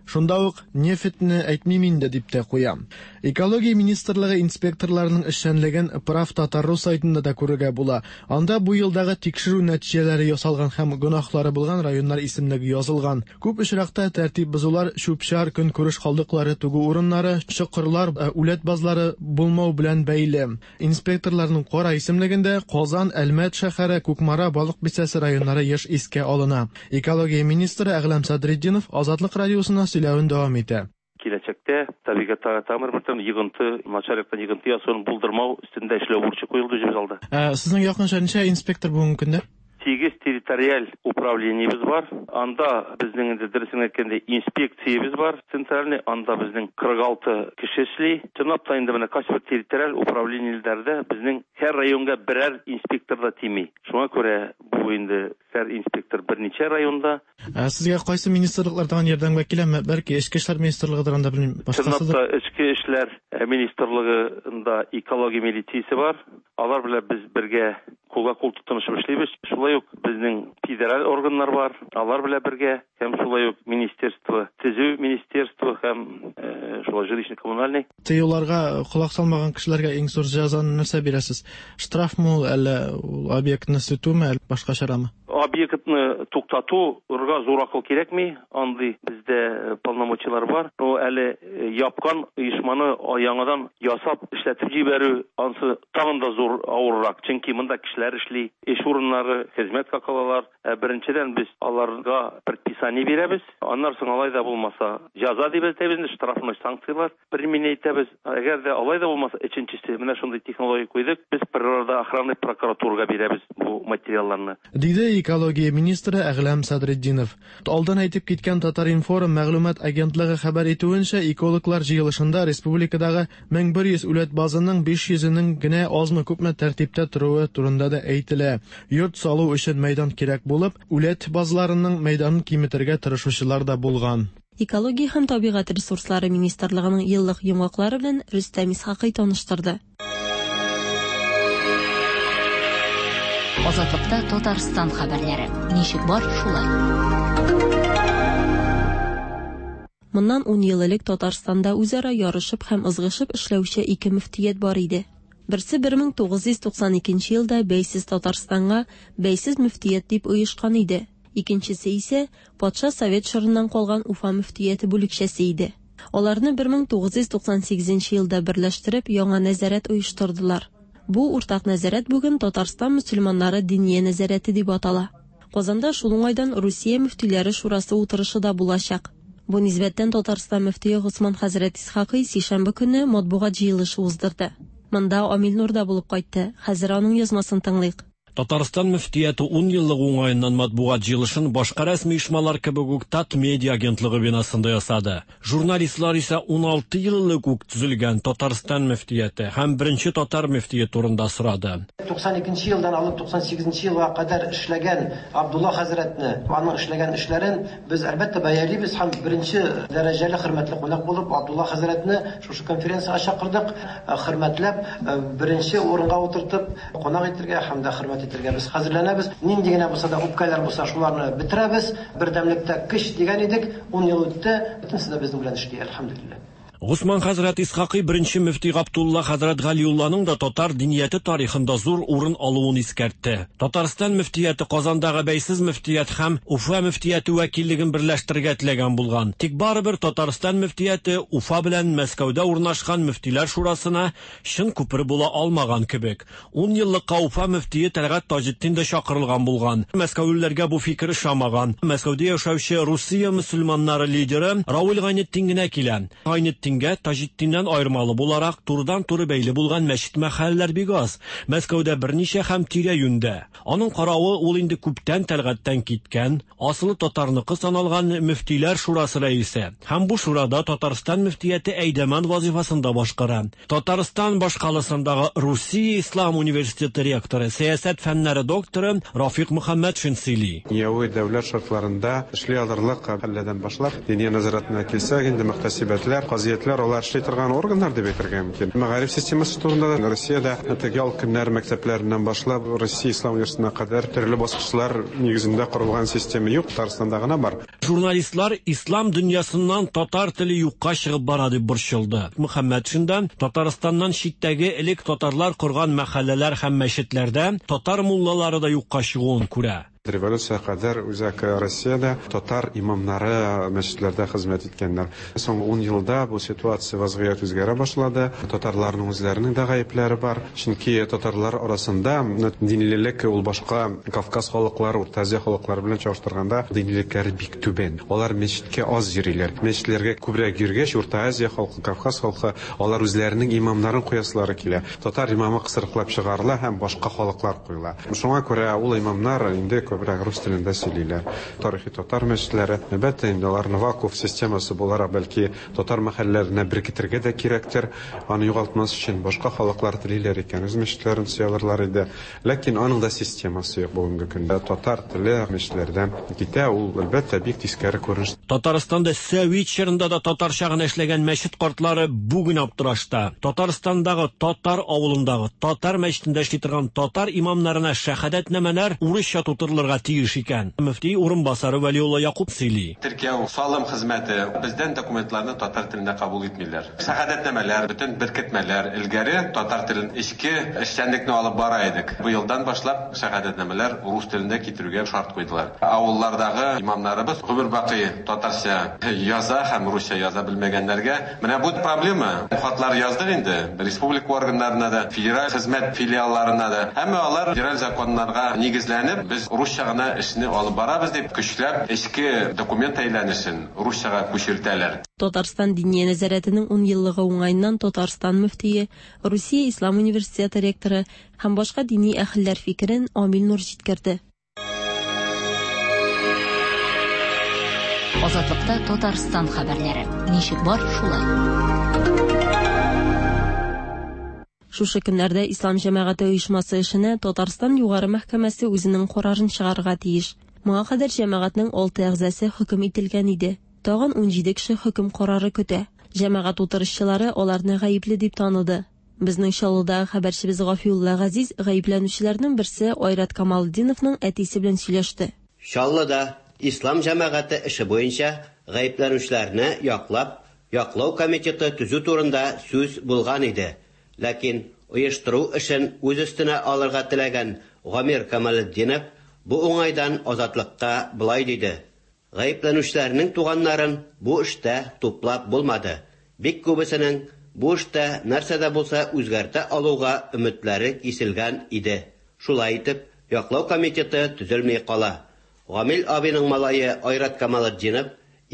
Шунда ук нефтьне әйтмим инде дип тә куям. Экология министрлыгы инспекторларының эшчәнлеген Прав Татар.ру сайтында да күрергә була. Анда бу елдагы тикшерү нәтиҗәләре ясалган һәм гөнаһлары булган районнар исемлеге язылган. Күп очракта тәртип бозулар, шупшар, көнкүреш калдыклары тугу урыннары, чокырлар, үләт базлары булмау белән бәйле. Инспекторларның кара исемлегендә Казан, Әлмәт шәһәре, Күкмара, Балык бистәсе районнары еш искә алына. Экология министры Әгълам Садретдинов Азатлык радиосына сөйләвен дәвам итә. Киләчәктә табигатьтә тамыр бертен йогынты, начальниктан йогынты ясауын булдырмау өстендә эшләү бурычы куелды җибез алды. Сезнең якынча ничә инспектор бүгенге көндә? 8 территориаль управлениебез бар. Анда безнең инде дөресен әйткәндә инспекциябез бар. Центральный анда безнең 46 кеше эшли. Чынлап та инде менә кайсы территориаль управлениеләрдә безнең һәр районга берәр инспектор да тими. Шуңа күрә бу инде һәр инспектор берничә районда. Сезгә кайсы министрлыклардан ярдәмгә киләме? Бәлки Эчке эшләр министрлыгыдан да белмим. Чынлап та Эчке эшләр министрлыгында экология милициясе бар. Алар белән без бергә кулга-кул тотынышып эшлибез. Шулай ук безнең федераль органнар бар. Алар белән бергә һәм шулай ук министерство, төзү министерство һәм шулай жилищно-коммунальный. Тыюларга колак салмаган кешеләргә иң зур җәзаны нәрсә бирәсез? Штрафмы, әллә объектны сүтүме, әллә башка чарамы? Объектны туктатуга зур акыл кирәкми. Андый бездә полномочиялар бар. О әле япкан оешманы яңадан ясап эшләтеп җибәрү ансы тагын да зур авыррак. Чөнки монда кешеләр эшли, эш урыннары, хезмәт калалар. Беренчедән без аларга предписание бирәбез. Аннан соң алай да булмаса җәза дип әйтәбез, штрафный санкциялар применение итәбез. Әгәр дә алай да булмаса, икенчесе менә шундый технология куйдык. Без природа охраны прокуратурага бирәбез бу материалларны. Диде экология министры Әгълам Садретдинов. Алдан әйтеп киткән Татар-Информ мәгълүмат агентлыгы хәбәр итүенчә, экологлар җыелышында республикадагы 1100 үләт базының 500-нең генә азмы күпме тәртиптә торуы турында да әйтелә. Йорт салу өчен мәйдан кирәк булып, үләт базларының мәйданын киметергә тырышучылар да булган. Экология һәм табигать ресурслары министрлыгының еллык йомгаклары белән Рөстәм Исхакый таныштырды. Азатлыкта Татарстан хәбәрләре. Ничек бар шулай? Моннан 10 ел элек Татарстанда үзара ярышып һәм ызгышып эшләүче 2 мөфтият бар иде. Берсе 1992 елда Бәйсез Татарстанга Бәйсез мөфтият дип оешкан иде. Икенчесе исә патша Совет шырыннан калган Уфа мөфтияте бүлекчәсе иде. Аларны 1998 елда берләштереп яңа нәзарәт оештырдылар. Бу уртак нәзарәт бүген Татарстан мөселманнары дини нәзарәте дип атала. Казанда шул уңайдан Русия мөфтиләре шурасы утырышы да булачак. Бу нисбәттән Татарстан мөфтие Госман хәзрәт Исхакый сишәмбе көнне матбугат җыелышы уздырды. Монда Амил Нурда булып кайтты. Хәзер аның язмасын тыңлыйк. Татарстан мөфтияте 10 еллык уңаеннан матбугат җыелышын башка рәсми оешмалар кебек үк ТАТ медиа агентлыгы бинасында ясады. Журналистлар исә 16 еллык үк төзелгән Татарстан мөфтияте һәм беренче татар мөфтие турында сорады. 92 елдан алып 98 елга кадәр эшләгән Абдулла хәзрәтне, аның эшләгән эшләрен без әлбәттә бәялибез һәм беренче дәрәҗәле хөрмәтле кунак булып Абдулла хәзрәтне шушы конференциягә чакырдык, хөрмәтләп беренче урынга утыртып кунак итәргә һәм дә хөрмәт итәргә без хәзерләнәбез. Нинди генә булса да үпкәләр булса шуларны бетерәбез. Бердәмлектә көч дигән идек. 10 ел үтте, бөтенсе дә безнең белән эшли, әлхәмдүлилләh. Госман хәзрәт Исхакый беренче мөфти Габдулла хәзрәт Галиулланың да татар динияте тарихында зур урын алуын искәртте. Татарстан мөфтияте Казандагы Бәйсез мөфтият һәм Уфа мөфтияте вәкиллеген берләштерергә теләгән булган. Тик барыбер Татарстан мөфтияте Уфа белән Мәскәүдә урнашкан мөфтиләр шурасына чын күпер була алмаган кебек. 10 еллыкка Уфа мөфтие Тәлгать Таҗетдин дә чакырылган булган. Мәскәүлеләргә бу фикер ошамаган. Мәскәүдә яшәүче Русия мөселманнары лидеры Раул Гайнетдин генә килә. Таҗетдиннән айырмалы буларак турыдан-туры бәйле булган мәчет мәхәлләр бик аз. Мәскәүдә берничә һәм тирә-юньдә. Аның каравы ул инде күптән Тәлгаттән киткән, асылы татарныкы саналган мөфтиләр шурасы рәисе. Һәм бу шурада Татарстан мөфтияте әйдәмән вазифасында башкара. Татарстан башкаласындагы Русия Ислам университеты ректоры, сәясәт фәннәре докторы Рафик Мөхәммәд Шинсили. Яуи дәүләт шартларында эшли алырлык хәлләрдән башлап, дини назаратына килсәк, инде мөхтәсибәтләр, кази мөфтиятләр алар эшли торган органнар дип әйтергә мөмкин. Мәгариф системасы турында да Россиядә тегәл көннәр мәктәпләреннән башлап Россия Ислам университетына кадәр төрле баскычлар нигезендә корылган система юк, Татарстанда гына бар. Журналистлар ислам дөньясыннан татар теле юкка чыгып бара дип борчылды. Мөхәммәд Шиндан Татарстаннан читтәге элек татарлар корган мәхәлләләр һәм мәчетләрдән татар муллалары да юкка чыгуын күрә. Революция кадәр үзәк Россиядә татар имамнары мәчетләрдә хезмәт иткәннәр. Соңгы 10 елда бу ситуация вазгыять үзгәрә башлады. Татарларның үзләренең дә гаепләре бар. Чөнки татарлар арасында динилек ул башка Кавказ халыклары, Урта Азия халыклары белән чагыштырганда динилектәре бик түбән. Алар мәчеткә аз йөриләр. Мәчетләргә күбрәк йөргәч, Урта Азия халкы, Кавказ халкы алар үзләренең имамнарын куяслары килә. Татар имамы кысырыклап чыгарыла һәм башка халыклар куела. Шуңа күрә ул имамнар инде күбрәк рус телендә сөйлиләр. Тарихи татар мәчетләре, әлбәттә, инде аларның вакыф системасы буларак бәлки татар мәхәлләләренә беркетергә дә кирәктер. Аны югалтмас өчен башка халыклар телиләр икән, үз мәчетләрен сөйләрләр иде. Ләкин аның да системасы юк бүгенге көндә. Татар теле мәчетләрдән китә, ул әлбәттә бик тискәре күренеш. Татарстанда Сәвит чорында да татарча гына эшләгән мәчет картлары бүген аптырашта. Татарстандагы татар авылындагы татар мәчетендә эшли торган татар имамнарына шәһадәтнамәләр урысча тутырылырга тиеш икән. Мөфти урынбасары Вәлиулла Якуб сөйли. Төркия салым хезмәте бездән документларны татар телендә кабул итмиләр. Шәһадәтнамәләр, бөтен беркетмәләр илгәре татар телен эчке эшчәнлекне алып бара идек. Бу елдан башлап шәһадәтнамәләр рус телендә китерүгә шарт куйдылар. Авыллардагы имамнарыбыз гомер бакый татарча яза һәм русча яза белмәгәннәргә менә бу проблема. Хатлар яздык инде республика органнарына да, федераль хезмәт филиалларына да. Һәм алар федераль законнарга нигезләнеп, без русча гына эшне алып барабыз дип көчләп эчке документ әйләнешен русчага күчертәләр. Татарстан дини нәзарәтенең 10 еллыгы уңайыннан Татарстан мөфтие, Русия Ислам университеты ректоры һәм башка дини әһелләр фикерен Амил Нур җиткерде. Азатлыкта Татарстан хәбәрләре. Ничек бар шулай? Шушы көннәрдә Ислам җәмәгате оешмасы эшенә Татарстан югары мәхкәмәсе үзенең карарын чыгарырга тиеш. Моңа кадәр җәмәгатьнең 6 әгъзасы хөкем ителгән иде. Тагын 17 кеше хөкем карары көтә. Җәмәгать утырышчылары аларны гаепле дип таныды. Безнең Чаллыдагы хәбәрчебез Гафиулла Газиз гаепләнүчеләрнең берсе Айрат Камалдиновның әтисе белән сөйләште. Чаллыда Ислам җәмәгате эше буенча гаепләнүчеләрне яклау комитеты төзү турында сүз булган иде. Ләкин оештыру эшен үз өстенә алырга теләгән Гамир Камалетдинов бу уңайдан азатлыкта булай диде. Гаепләнүчеләрнең туганнарын бу эштә туплап булмады. Бик күбесенең бу эштә нәрсәдә булса үзгәртә алуга өметләре киселгән иде. Шулай итеп, яклау комитеты төзелмәй кала. Гамил абиның малае Айрат Камалетдинов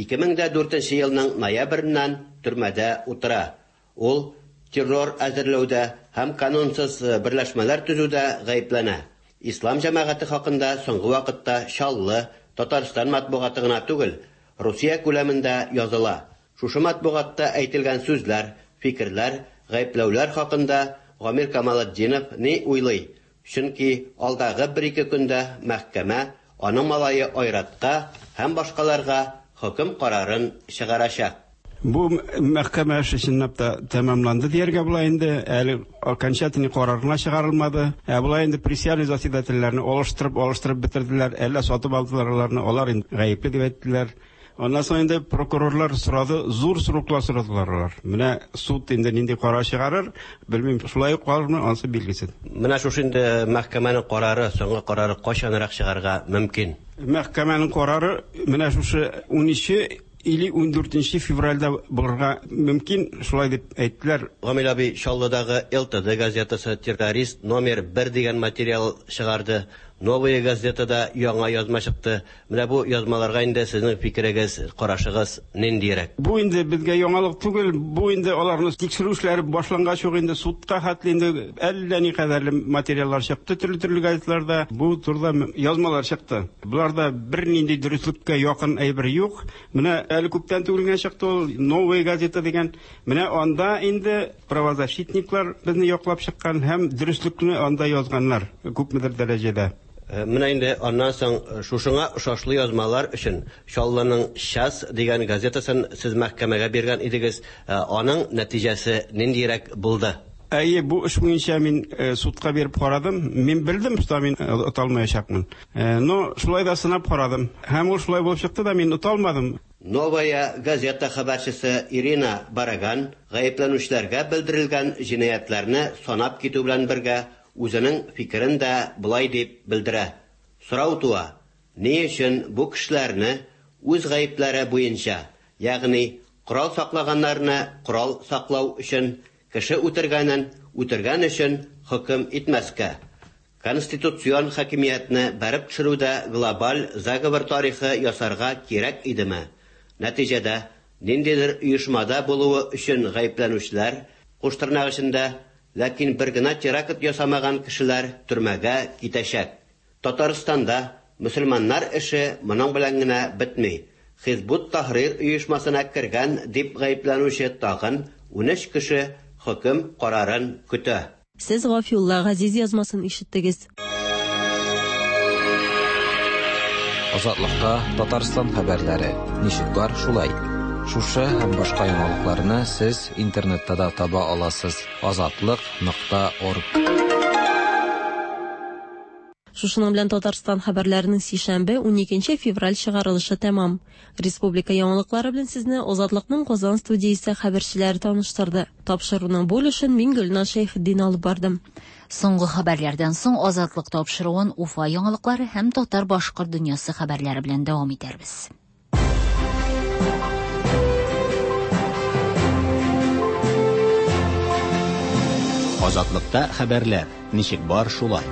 2004 елның ноябреннән төрмәдә утыра. Ул террор әзерләүдә һәм канунсыз берләшмәләр төзүдә гаепләнә. Ислам җәмәгате хакында соңгы вакытта Чаллы, Татарстан матбугаты гына түгел, Русия күләмендә языла. Шушы матбугатта әйтелгән сүзләр, фикерләр, гаепләүләр хакында Гамир Камалетдинов ни уйлый? Чөнки алдагы 1-2 көндә мәхкәмә аның малае Айратка һәм башкаларга хөкем карарын чыгарачак. Бу мәхкәмә эшеннәп тәмамланды дияргә була инде, әле окончательный карарына чыгарылмады. Була инде присяжный заседательләрне алыштырып бетерделәр, әллә сатып алдылар аларны, алар гаепле дип әйттеләр. Ondan sonra indi prokurorlar sırada zor sürükla sıradılar. Mine суд indi nindi karar çıkarır, bilmem şulay kalır mı, ansı bilgisin. Mine şu şimdi mahkemenin kararı, sonra kararı kaçanarak çıkarga mümkün? Mahkemenin kararı, mine şu 13 ili 14 fevralda bulurga mümkün, şulay deyip ettiler. Gamil abi, Şallı'dağı LTD gazetesi terörist номер 1 деген материал çıkardı. Новая газетада яңа язма чыкты. Менә бу язмаларга инде сезнең фикерегез, карашыгыз ниндирәк? Бу инде безгә яңалык түгел, бу инде аларны тикшерүшләр башлангач ук инде судка хәтле инде әллә ни кадәрле материаллар чыкты төрле газетларда. Бу турда язмалар чыкты. Буларда бер нинди дөреслеккә якын әйбер юк. Менә әле күптән түгелгән чыкты ул Новая газета дигән. Менә анда инде правозащитниклар безне яклап чыккан һәм дөреслекне анда язганнар күпмедер дәрәҗәдә. Менә инде аннан соң шушыңа ошашлы язмалар өчен Чаллының «Час» дигән газетасын сез мәхкәмәгә биргән идегез. Аның нәтиҗәсе ниндирәк булды? Әйе, бу эш буенча мин судка биреп карадым. Мин белдем, что мин оталмаячакмын. Но шулай да сынап карадым. Һәм ул шулай булып чыкты да мин оталмадым. Новая газета хәбәрчесе Ирина Бараган гаепләнүчләргә белдерелгән җинаятьләрне санап китү белән бергә үзенең фикерен дә булай дип белдерә. Сорау туа: ни өчен бу кешеләрне үз гаепләре буенча, ягъни корал саклаганнарны корал саклау өчен, кеше үтергән өчен хөкем итмәскә? Конституцион хакимиятне бәреп төшерүдә глобаль заговор тарихы ясарга кирәк идеме? Нәтиҗәдә ниндидер оешмада булуы өчен гаепләнүчләр куштырнак эчендә, ләкин бер генә теракт ясамаган кешеләр төрмәгә китәчәк. Татарстанда мөселманнар эше моның белән генә бетми. Хизбут Тахрир оешмасына кергән дип гаепләнүче тагын 13 кеше хөкем карарын көтә. Сез Гафиулла Газиз язмасын ишеттегез. Азатлыкта Татарстан хәбәрләре. Ничек бар шулай? Шушы һәм башка яңалыкларны сез интернетта да таба аласыз. Azatlык.org. Шушының белән Татарстан хәбәрләренең сишәмбе 12 февраль чыгарылышы тәмам. Республика яңалыклары белән сезне Азатлыкның Казан студиясе хәбәрчеләре таныштырды. Тапшыруның бүлешен мин Гөлнар Шәйхетдин алып бардым. Соңгы хәбәрләрдән соң Азатлык тапшыруын Уфа яңалыклары һәм Татар башкорт дөньясы хәбәрләре белән дәвам итәрбез. Азатлыкта хәбәрләр. Ничек бар шулай?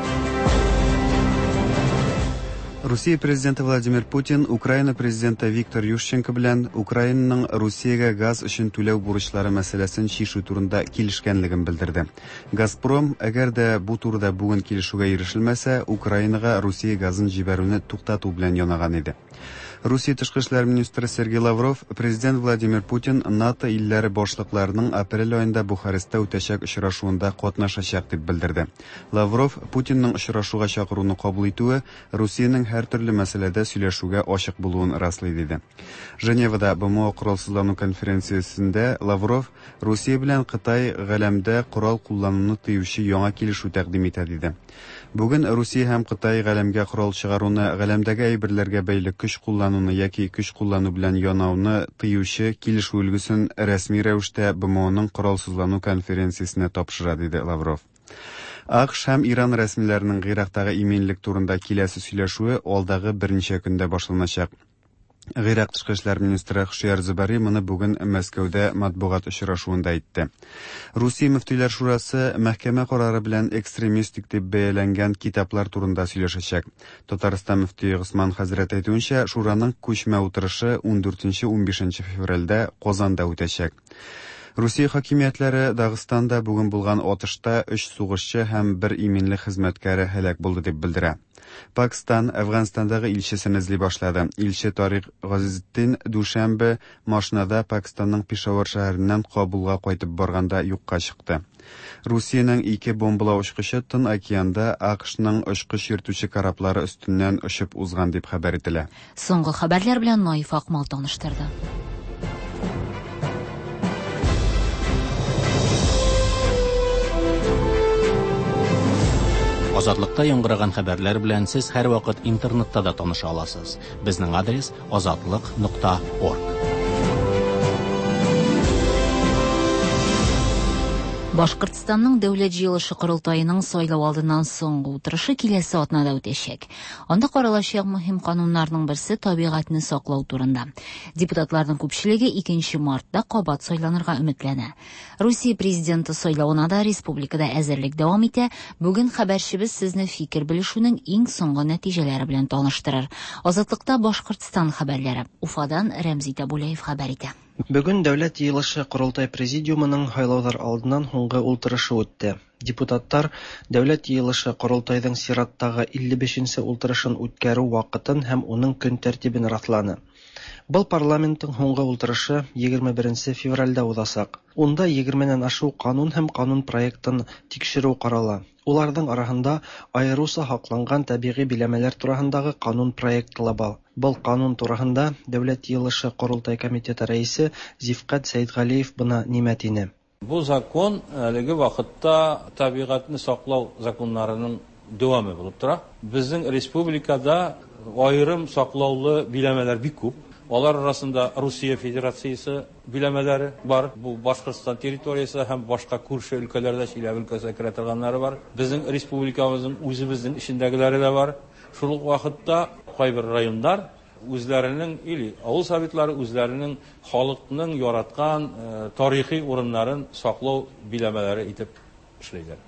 Россия президенты Владимир Путин Украина президенты Виктор Ющенко белән Украинаның Россиягә газ өчен түләү бурычлары мәсьәләсен чишү турында килешкәнлеген белдерде. Газпром, әгәр дә бу турыда бүген килешүгә ирешелмәсә, Украинага Россия газын җибәрүне туктату белән янаган иде. Россия тышкы эшләр министры Сергей Лавров президент Владимир Путин НАТО илләре башлыкларының апрель аенда Бухарестта үтәчәк очрашуында катнашачак дип белдерде. Лавров Путинның очрашуга чакыруны кабул итүе Россиянең һәртөрле мәсьәләдә сөйләшүгә ачык булуын раслый диде. Женевада БМО коралсызлану конференциясендә Лавров Россия белән Кытай галәмдә корал куллануны тыючы яңа килешү тәкъдим итә диде. Бүген Россия һәм Кытай галәмгә корал чыгаруны, галәмдәге әйберләргә бәйле көч куллануны яки көч куллану белән янауны тыючы килешү үлгесен рәсми рәвештә БМОның коралсызлану конференциясенә тапшыра диде Лавров. АКШ һәм Иран рәсмиләренең Гыйрактагы иминлек турында киләсе сөйләшүе алдагы берничә көндә башланачак. Гыйрак тышкы эшләр министры Хушияр Зубари моны бүген Мәскәүдә матбугат очрашуында әйтте. Русия мөфтиләр шурасы мәхкәмә карары белән экстремистик дип бәяләнгән китаплар турында сөйләшәчәк. Татарстан мөфти Госман хәзрәт әйтүенчә, шураның күчмә утырышы 14-15 февральдә Казанда үтәчәк. Россия хакимиятләре Дагыстанда бүген булган атышта 3 сугышчы һәм 1 иминле хезмәткәре һәлак булды дип белдерә. Пакистан Әфганстандагы илчесен эзли башлады. Илче Тарик Газизетдин дүшәмбе машинада Пакистанның Пешавар шәһәреннән Кабулга кайтып барганда юкка чыкты. Русиянең 2 бомбалау очкычы Тын океанда АКШның очкыч йөртүче кораблары өстеннән очып узган дип хәбәр ителә. Соңгы хәбәрләр белән Наиф Акмал таныштырды. Азатлыкта яңгыраган хәбәрләр белән сез һәрвакыт интернетта да таныша аласыз. Безнең адрес azatlyk.org. Башкортстанның дәүләт җыелышы корылтаеның сайлау алдыннан соңгы утырышы киләсе атнада үтәчәк. Анда каралачак мөһим кануннарның берсе табигатьне саклау турында. Депутатларның күпчелеге 2 мартта кабат сайланырга өметләнә. Русия президенты сайлауына да республикада әзерлек дәвам итә. Бүген хәбәрчебез сезне фикер белешүнең иң соңгы нәтиҗәләре белән таныштырыр. Азатлыкта Башкортстан хәбәрләре. Уфадан Рәмзи Табулаев хәбәр итә. Бүген дәүләт җыелышы корылтай президиумының сайлаулар алдыннан соңгы утырышы үтте. Депутаттар дәүләт җыелышы корылтайның сираттагы 55-нче утырышын үткәрү вакытын һәм уның көн тәртибен расланы. Был парламенттың һуңгы ултырышы 21 февральдә узасак. Унда 20-нән ашу канун һәм канун проектын тикшерү карала. Уларның арасында айырыуса хакланган табигый биләмәләр турысындагы канун проекты ла бар. Был канун турысында Дәүләт Йыелышы Корылтай комитеты рәисе Зифкат Сәйдгалиев бына нимәт ине. Бу закон әлеге вакытта табигатьне саклау законнарының дәвамы булып тора. Безнең республикада айрым саклаулы биләмәләр бик күп. Алар арасында Русия Федерациясы биләмәләре бар. Бу Башкортстан территориясе һәм башка күрше өлкәләрдә Чиләбе өлкәсе керә торганнары бар. Безнең республикабызның үзебезнең ичендәгеләре дә бар. Шул ук вакытта кайбер районнар үзләренең или авыл советлары үзләренең халыкның яраткан тарихи урыннарын саклау биләмәләре итеп эшләйләр.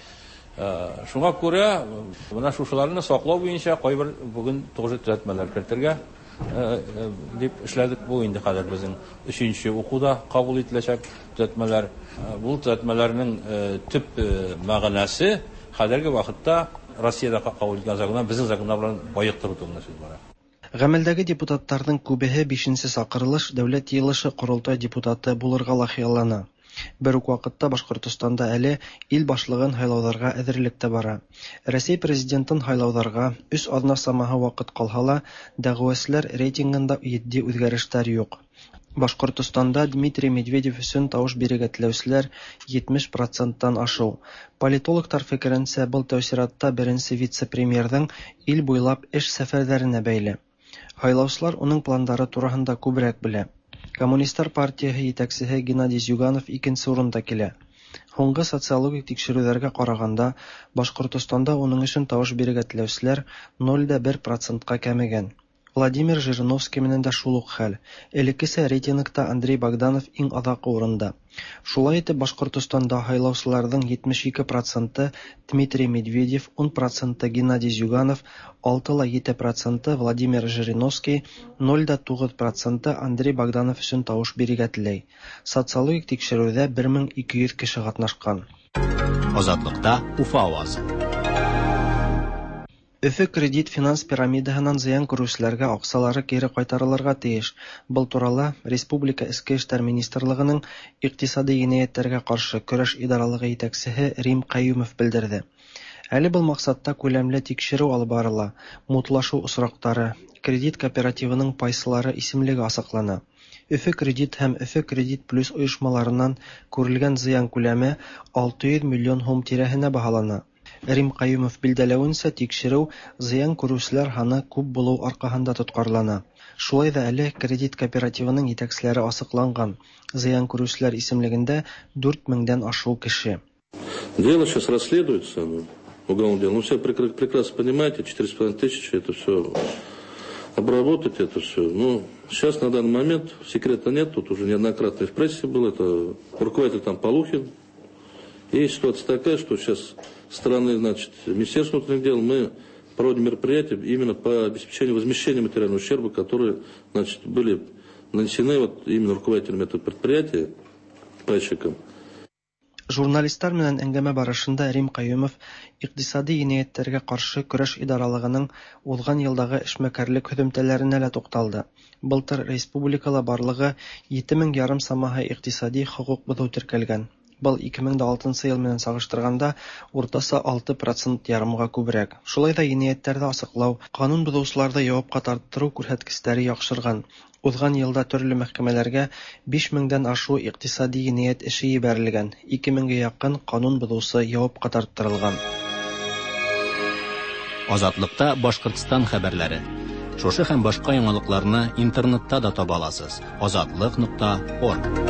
Шуңа күрә менә шушыларны саклау буенча кайбер бүген тоже төзәтмәләр кертергә дип эшләдек. Бу инде хәзер безнең 3нче укуда кабул ителәчәк төзәтмәләр. Бу төзәтмәләрнең төп мәгънәсе хәзерге вакытта Россиядә кабул ителгән законнар безнең законнар белән баектыру турында сүз бара. Гамәлдәге депутаттарның күбеһе 5нче сакырылыш Дәүләт Йыелышы Корылтай депутаты булырга лаһиялана. Бер үк вакытта Башкортстанда әле ил башлыгын һайлауларга әзерлек тә бара. Россия президентын һайлауларга 3 атна самаһы вакыт калһа, дәгъвәсләр рейтингында 7 үзгәрештәр юк. Башкортстанда Дмитрий Медведев өчен тавыш бирергә теләүчеләр 70%-тан ашу. Политологтар фикеренчә, был тәэсиратта беренче вице-премьерның ил буйлап эш сәфәрләренә бәйле. Һайлаучылар уның пландары турысында күбрәк белә. Коммунисттар партиясе җитәкчесе Геннадий Зюганов 2нче урында килә. Һуңгы социологик тикшерүләргә караганда, Башкортстанда уның өчен тавыш бирергә теләүчеләр 0.1%-ка кәмегән. Владимир Жириновский менән дә шул ук хәл. Элеккечә рейтингта Андрей Богданов иң азакы урында. Шулай итеп, Башкортстанда һайлаучыларның 72% Дмитрий Медведев, 10% Геннадий Зюганов, 6.7% Владимир Жириновский, 0.9% Андрей Богданов өчен тавыш бирергә теләй. Социологик тикшерүдә 1200 кеше катнашкан. Азатлыкта Уфа авазы. Өфе кредит финанс пирамидаһынан зыян күрүчеләргә акчалары кире кайтарылырга тиеш. Был турыда Республика Эчке эшләр министрлыгының икътисади җинаятьләргә каршы көрәш идаралыгы җитәкчесе Рим Каюмов белдерде. Әле был максатта күләмле тикшерү алып барыла. Мутлашу осрактары, кредит кооперативының пайсылары исемлеге асыклана. Өфе кредит һәм Өфе кредит плюс оешмаларыннан күрелгән зыян күләме 600 миллион һум тирәһенә баһалана. Рим Каюмов билдәләвенчә, тикшерү зыян күрүчеләр ханы күп булу аркаһында тоткарлана. Шулай да әле кредит кооперативының җитәкчеләре асыкланган. Зыян күрүчеләр исемлегендә 4000-дән ашу кеше. Дело сейчас расследуется, уголовное дело. Все прекрасно понимаете, 4,5 тысячи, это все обработать, это все. Сейчас на данный момент секрета нет, тут уже неоднократно в прессе был, это руководитель там Полухин. И ситуация такая, что сейчас стороны, Министерства внутренних дел мы проводим мероприятия именно по обеспечению возмещения материального ущерба, которые, были нанесены именно руководителям этого предприятия, пайщикам. Журналистлар менән әңгәмә барышында Рим Каюмов икътисади җинаятьләргә каршы көрәш идаралыгының узган елдагы эшмәкәрлек һөҗүмләренә дә тукталды. Былтыр республикала барлыгы 7000 ярым самаһы икътисади хокук бозу теркәлгән. Был 2006 ел менән сагыштырганда уртасы 6% ярымга күбрәк. Шулай да җинаятьләрдә асыклау, канун бозучыларда җавапка тарттыру күрсәткечләре яхшырган. Узган елда төрле мәхкәмәләргә 5000-дән ашу икътисади җинаять эше җибәрелгән. 2000-гә якын канун бозучы җавапка тарттырылган. Азатлыкта Башкортстан хәбәрләре. Шушы һәм башка яңалыкларны интернетта да таба аласыз. Azatlyk.org.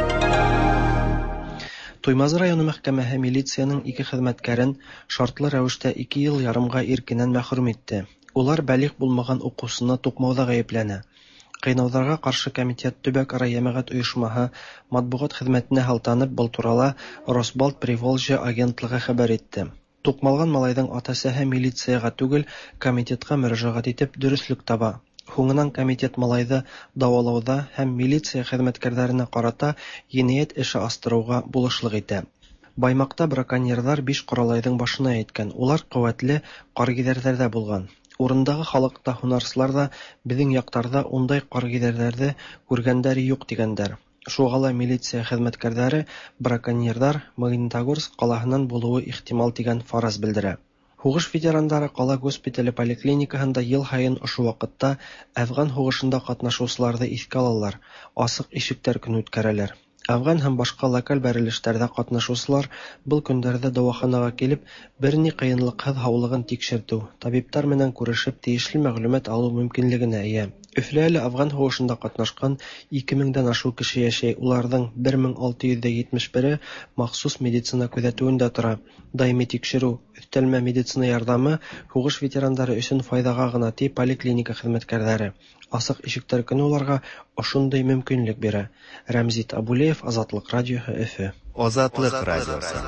Туймазы районы мәхкәмәһе милицияның 2 хезмәткәрен шартлы рәвештә 2 ел ярымга иркеннән мәхрүм итте. Улар бәлиғ булмаган укучыны тукмауда гаепләнә. Кыйнауларга каршы комитет төбәк-ара җәмәгать оешмаһы матбугат хезмәтенә һалтанып, был турыда Росбалт Приволжье агентлыгы хәбәр итте. Тукмалган малайның атасы һәм милицияга түгел, комитетка мөрәҗәгать итеп дөрестлек таба. Хуңынан комитет малайды давалауда һәм милиция хезмәткәрләренә карата җинаять эше астыруга булышлык итә. Баймакта браконьерлар 5 коралайның башына әйткән. Улар куәтле каргиҙәрҙәрҙә булган. Урындагы халык та, һунарчылар да безнең яктарда ундай каргиҙәләрҙе күргәндәре юҡ дигәндәр. Шуғала милиция хеҙмәткәрҙәре браконьерҙар Магнитогорск ҡалаһынан булыуы ихтимал дигән фараз белдерә. Һуғыш ветерандары ҡала госпитале поликлиникаһында йыл һайын ошо ваҡытта Әфган һуғышында ҡатнашыусыларҙы иҫкә алалар, асыҡ ишектәр көнө үткәрәләр. Әфган һәм башҡа локаль бәрелештәрҙә ҡатнашыусылар был көндәрҙә дауаханаға килеп, бер ни ҡыйынлыҡһыҙ һаулығын тикшертеү, табиптар менән күрешеп, тейешле мәғлүмәт алыу мөмкинлегенә эйә. Өфөлә әле Афган һуғышында ҡатнашҡан 2000-дән ашыу кеше йәшәй, уларҙың 1671-е махсус медицина күҙәтеүендә тора. Даими тикшереү, өҫтәлмә медицина ярҙамы һуғыш ветерандары өсөн файҙаға ғына ти поликлиника хеҙмәткәрҙәре. Асыҡ ишектәр көнө уларға ошондай мөмкинлек бирә. Рәмзит Абулеев, Азатлык радиоһы, Өфө. Азатлык радиосы.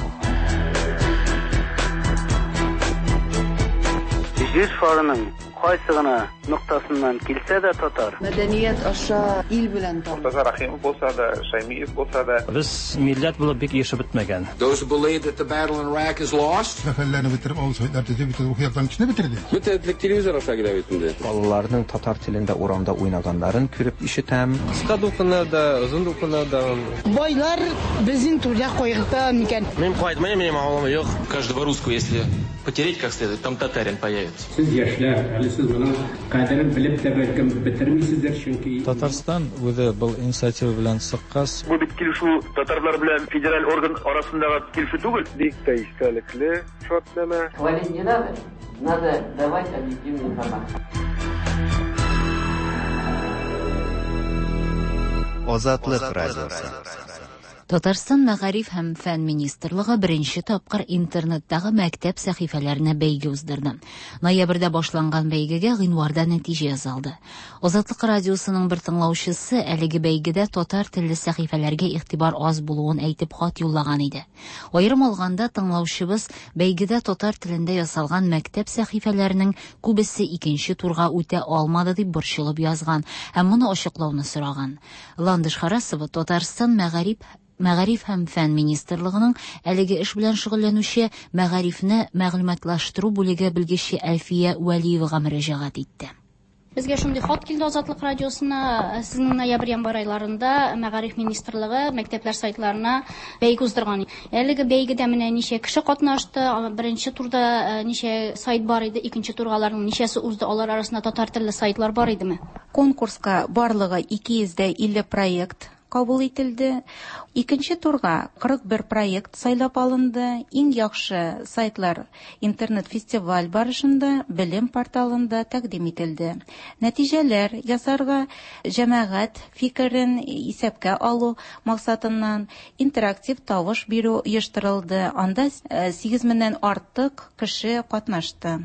Җир шарының ҡайсы ғына нуҡтасынан килсә дә татар. Мәдәниәт аша ил белән тан. Муртаза Рахимов булса да, Шаймиев булса да. Без милләт булып бик йәшәп бетмәгән. Those who believe that the battle in Iraq is lost. Фәлләрне бетереп, авызлар төзеп бетереп, ухыяктан кешене бетерде. Бөтәлек телевизор аша килә бит инде. Балаларның татар телендә урамда уйнаганнарын күреп ишетәм. Кыска дукына да, озын дукына да. Байлар безнең түрә кайгыта микән? Мин кайтмыйм, минем авылым юк. Каждого русского, если потереть как следует, там татарин появится. Сез яшьләр, әле сез моның кадерен белеп тә бәлкем бетермисездер, чөнки Татарстан үзе был инициатива белән сыккас. Бу бит килешү татарлар белән федераль орган арасындагы килешү түгел. Бик тә истәлекле шартлама. Валид, не надо давать объективную информацию. Азатлык радиосы. Татарстан Мәгариф һәм фән министрлыгы беренче тапкыр интернеттагы мәктәп сәхифәләренә бәйге уздырды. Ноябрьдә башланган бәйгегә гыйнварда нәтиҗә ясалды. Азатлык радиосының бер тыңлаучысы әлеге бәйгедә татар телле сәхифәләргә игътибар аз булуын әйтеп хат юллаган иде. Аерым алганда тыңлаучыбыз бәйгедә татар телендә ясалган мәктәп сәхифәләренең күбесе икенче турга үтә алмады дип борчылып язган һәм моны ачыклауны сораган. Ландыш Харасова Татарстан Мәгариф һәм фән министрлыгының әлеге эш белән шөгыльләнүче мәгарифне мәгълүматлаштыру бүлеге белгече Әлфия Вәлиевага мөрәҗәгать итте. Безгә шундый хат килде Азатлык радиосына. Сезнең ноябрь-январь айларында Мәгариф министрлыгы мәктәпләр сайтларына бәйге уздырган. Әлеге бәйгедә менә ничә кеше катнашты? Беренче турда ничә сайт бар иде? Икенче тургаларның ничәсе узды? Алар арасында татар телле сайтлар бар идеме? Конкурска барлыгы 250 проект кабул ителде. Икенче турга 41 проект сайлап алынды. Иң яхшы сайтлар интернет-фестиваль барышында Белем порталында тәкъдим ителде. Нәтиҗәләр ясарга җәмәгать фикерен исәпкә алу максатыннан интерактив тавыш бирү оештырылды. Анда 8 меңнән артык кеше катнашты.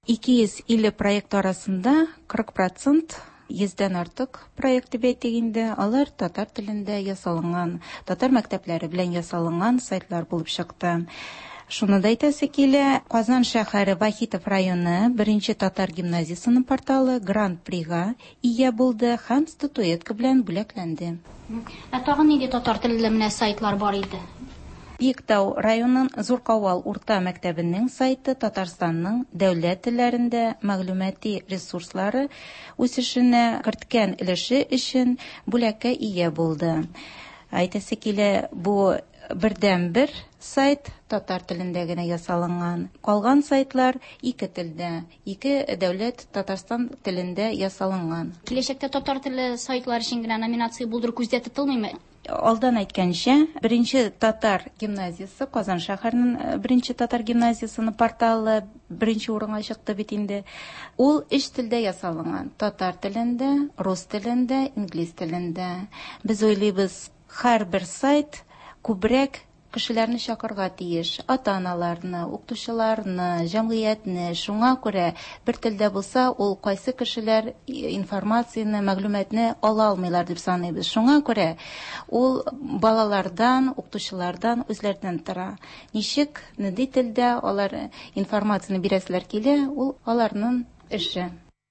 250 проект арасында 40% 100-дән артык проект дип әйтик инде. Алар татар телендә ясалган, татар мәктәпләре белән ясалган сайтлар булып чыкты. Шуны да әйтәсе килә, Казан шәһәре Вахитов районы беренче татар гимназиясының порталы Гран-прига ия булды һәм статуэтка белән бүләкләнде. Тагын нинди татар телле менә сайтлар бар иде? Биектау районының Зуркавал урта мәктәбенең сайты Татарстанның дәүләт телләрендә мәгълүмати ресурслары үсешенә керткән өлеше өчен бүләккә ия булды. Әйтәсе килә, бу бердән-бер сайт татар телендә генә ясалган. Калган сайтлар ике телдә, ике дәүләт Татарстан телендә ясалган. Киләчәктә татар телле сайтлар өчен генә номинация булдыру күздә тотылмыймы? Алдан әйткәнчә, беренче татар гимназиясы, Казан шәһәренең беренче татар гимназиясының порталы беренче урынга чыкты бит инде. Ул 3 телдә ясалган: татар телендә, рус телендә, инглиз телендә. Без уйлыйбыз, һәрбер сайт күбрәк кешеләрне чакырга тиеш, ата-аналарны, укытучыларны, җәмгыятьне. Шуңа күрә бер телдә булса, ул кайсы кешеләр информацияне, мәгълүматны ала алмыйлар дип саныйбыз. Шуңа күрә ул балалардан, укытучылардан, үзләреннән тора. Ничек, нинди телдә алар информацияны бирәселәр килә, ул аларның эше.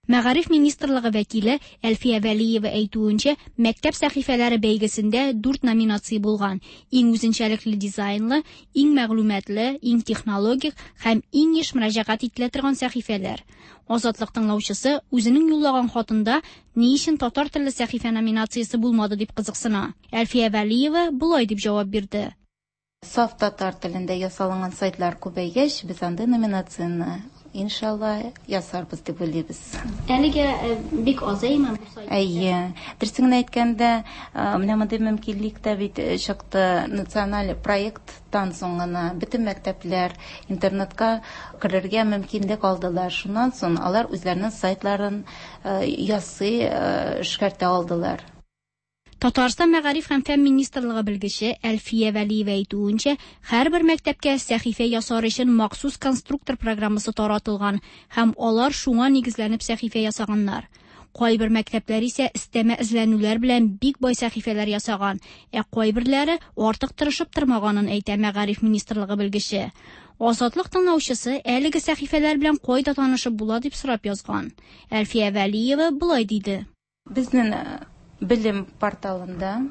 Мәгариф министрлыгы вәкиле Әлфия Вәлиева әйтүенчә, мәктәп сәхифәләре бәйгесендә 4 номинация булган: иң үзенчәлекле дизайнлы, иң мәгълүматлы, иң технологик һәм иң еш мөрәҗәгать ителә торган сәхифәләр. Азатлык тыңлаучысы үзенең юллаган хатында ни өчен татар телле сәхифә номинациясе булмады дип кызыксына. Әлфия Вәлиева булай дип җавап бирде. Саф татар телендә ясалган сайтлар күбәйгәч, без андый номинацияны иншалла ясарбыз дип уйлыйбыз. Әлегә бик азаймы бу сайт? Әйе. Дөресен әйткәндә, менә мондый мөмкинлек тә бит чыкты. Националь проекттан соң гына бөтен мәктәпләр интернетка керергә мөмкинлек алдылар. Шуннан соң алар үзләренең сайтларын ясый, эшкәртә алдылар. Татарстан Мәгариф һәм фән министрлыгы белгече Әлфия Вәлиева әйтүенчә, һәрбер мәктәпкә сәхифә ясар өчен махсус конструктор программасы таратылган һәм алар шуңа нигезләнеп сәхифә ясаганнар. Кайбер мәктәпләр исә истәмә эзләнүләр белән бик бай сәхифәләр ясаган, кайберләре артык тырышып тормаганын әйтә Мәгариф министрлыгы белгече. Азатлык тыңлаучысы әлеге сәхифәләр белән кайда танышып була дип сорап язган. Әлфия Вәлиева булай диде. Безнең Билим порталында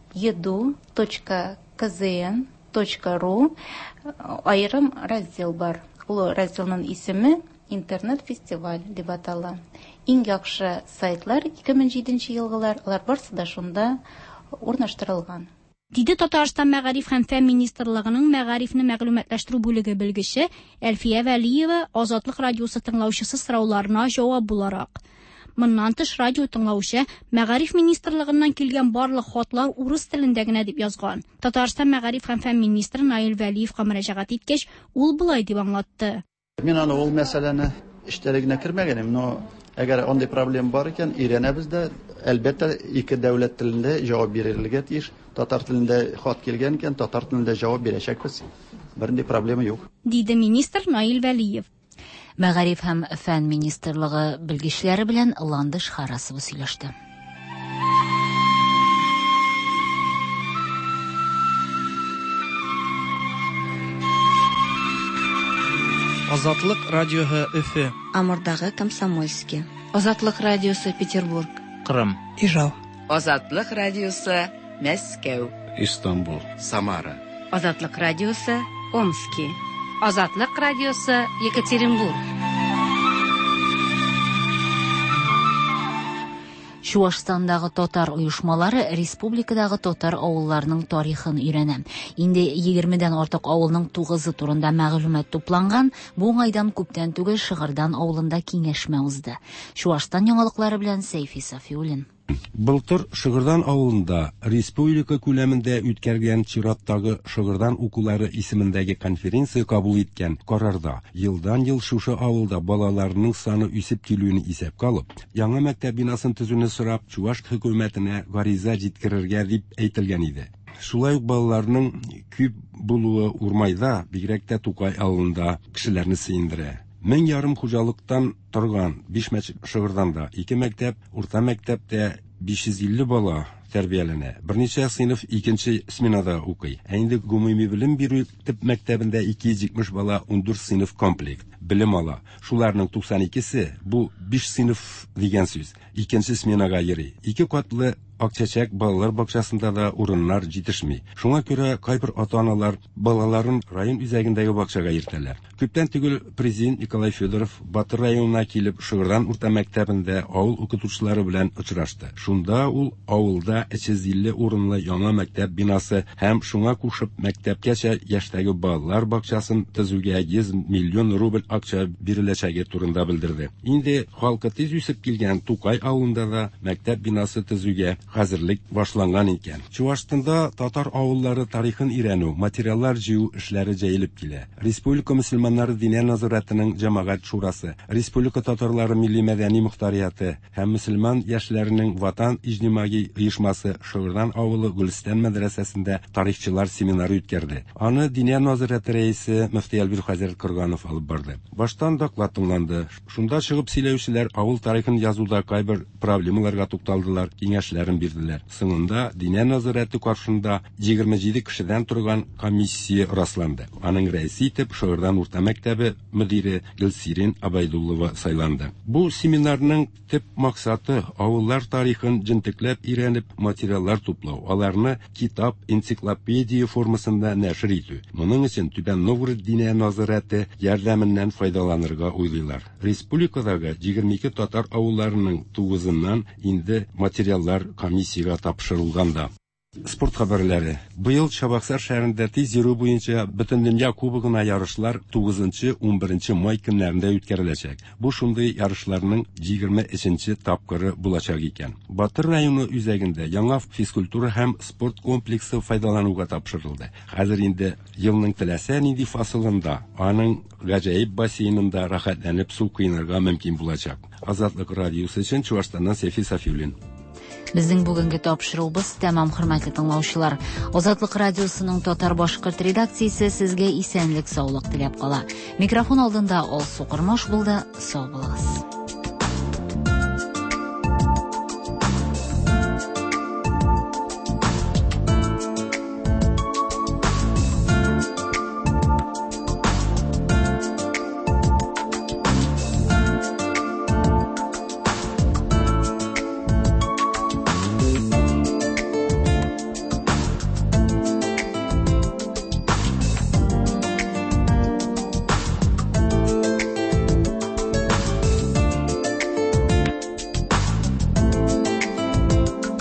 edu.kzn.ru айрым раздел бар. Ул разделның исеме интернет-фестиваль дип атала. Иң яхшы сайтлар 2007 елгылар, алар барысы да шунда урнаштырылган. Диде Татарстан Мәгариф һәм фән министрлыгының мәгарифне мәгълүматлаштыру бүлеге белгече Әлфия Вәлиева Азатлык радиосы тыңлаучысы сорауларына җавап буларак. Моннан тыш радио тыңлаучы Мәгариф министрлыгыннан килгән барлык хатлар урыс телендә генә дип язган. Татарстан Мәгариф һәм фән министры Наил Вәлиевка мөрәҗәгать иткәч, ул булай дип аңлатты. Мин аны ул мәсьәләне эштәлегенә кертмәгәнем, но әгәр андый проблема бар икән, өйрәнәбез дә, әлбәттә ике дәүләт телендә җавап бирергә тиеш. Татар телендә хат килгән икән, татар телендә җавап бирәчәкбез. Бернинди проблема юк. Диде министр Наил Вәлиев. Мәгариф һәм фән министрлыгы белгечләре белән Ландыш Харасова сөйләште. Азатлык радиоһы Өфе. Амурдагы Комсомольский. Азатлык радиосы Петербург. Кырым. Ижау. Азатлык радиосы Мәскәү. Истанбул. Самара. Азатлык радиосы Омский. Азатлык радиосы Екатеринбург. Чуашстандагы татар оешмалары республикадагы татар авылларының тарихын өйрәнә. Инде 20дән артык авылның 9-ы турында мәгълүмат тупланган, бу уңайдан күптән түгел Шыгырдан авылында киңәшмә узды. Чуашстан яңалыклары белән Сәйфи Сафиуллин. Былтыр Шыгырдан авылында республика күләмендә үткәргән чираттагы Шыгырдан укулары исемендәге конференция кабул иткән карарда елдан-ел шушы авылда балаларның саны үсеп килүен исәпкә алып, яңа мәктәп бинасын төзүне сорап Чуваш хөкүмәтенә гариза җиткерергә дип әйтелгән иде. Шулай ук балаларның күп булуы Урмайда, бигрәк тә Тукай авылында кешеләрне сөендерә. 1000 ярым хуҗалыктан торган 5 мәчет Шыгырданда 2 мәктәп, урта мәктәптә 550 бала тәрбияләнә. Берничә сыйныф 2нче сменада укый. Инде гомуми белем бирү төп мәктәбендә 270 бала 14 сыйныф комплект белем ала. Шуларның 92се бу 5 сыйныф дигән сүз. 2нче сменага йөри. 2 катлы Акчачак балалар бакчасында да урыннар җитешми. Шуңа күрә кайбер ата-аналар балаларын район үзәгендәге бакчага йөртәләр. Күптән түгел президент Николай Федоров Батыр районына килеп Шыгырдан урта мәктәбендә авыл укытучылары белән очрашты. Шунда ул авылда 350 урынлы яңа мәктәп бинасы һәм шуңа кушып мәктәпкәчә яшьтәге балалар бакчасын төзүгә 100 миллион рубль акча биреләчәге турында белдерде. Инде халкы тиз үсеп килгән Тукай авылында да мәктәп бинасы төзүгә хәзерлек башланган икән. Чувашстанда татар авыллары тарихын өйрәнү, материаллар җыю эшләре җәелеп килә. Республика мөселманнары диния назаратының җәмәгать шурасы, республика татарлары милли мәдәни мөхтәрияте һәм мөселман яшьләренең ватан иҗтимагый оешмасы Шыгырдан авылы Гөлстән мәдрәсәсендә тарихчылар семинары үткәрде. Аны диния назараты рәисе мөфти Әлбир хәзрәт Кырганов алып барды. Баштан доклад тыңланды. Шунда чыгып сөйләүчеләр авыл тарихын язуда кайбер проблемаларга тукталдылар, киңәшләрен ярдәм бирделәр. Соңында Диния назараты каршында 27 кешедән торган комиссия расланды. Аның рәисе итеп Шыгырдан урта мәктәбе мөдире Гөлсирин Абайдуллова сайланды. Бу семинарның төп максаты авыллар тарихын җентекләп өйрәнеп, материаллар туплау, аларны китап, энциклопедия формасында нәшр итү. Моның өчен Түбән Новгород Диния назараты ярдәменнән файдаланырга уйлыйлар. Республикадагы 22 татар авылларының 9-ннан инде материаллар комиссияга тапшырылганда. Спорт хәбәрләре. Быел Чабаксар шәһәрендә тиз йөрү буенча Бөтендөнья кубогына ярышлар 9-11 май көннәрендә үткәреләчәк. Бу шундый ярышларның 23-нче тапкыры булачак икән. Батыр районы үзәгендә яңа физкультура һәм спорт комплексы файдалануга тапшырылды. Хәзер инде елның теләсә нинди фасылында аның гаҗәеп бассейнында рәхәтләнеп су кыйнарга мөмкин булачак. Азатлык радиосы өчен Чувашстаннан Сәфи Сафиуллин. Безнең бүгенге тапшыруыбыз тәмам, хөрмәтле тыңлаучылар. Азатлык радиосының татар башкорт редакциясе сезгә исәнлек, саулык теләп кала. Микрофон алдында Алсу Кырмаш булды. Сау булыгыз.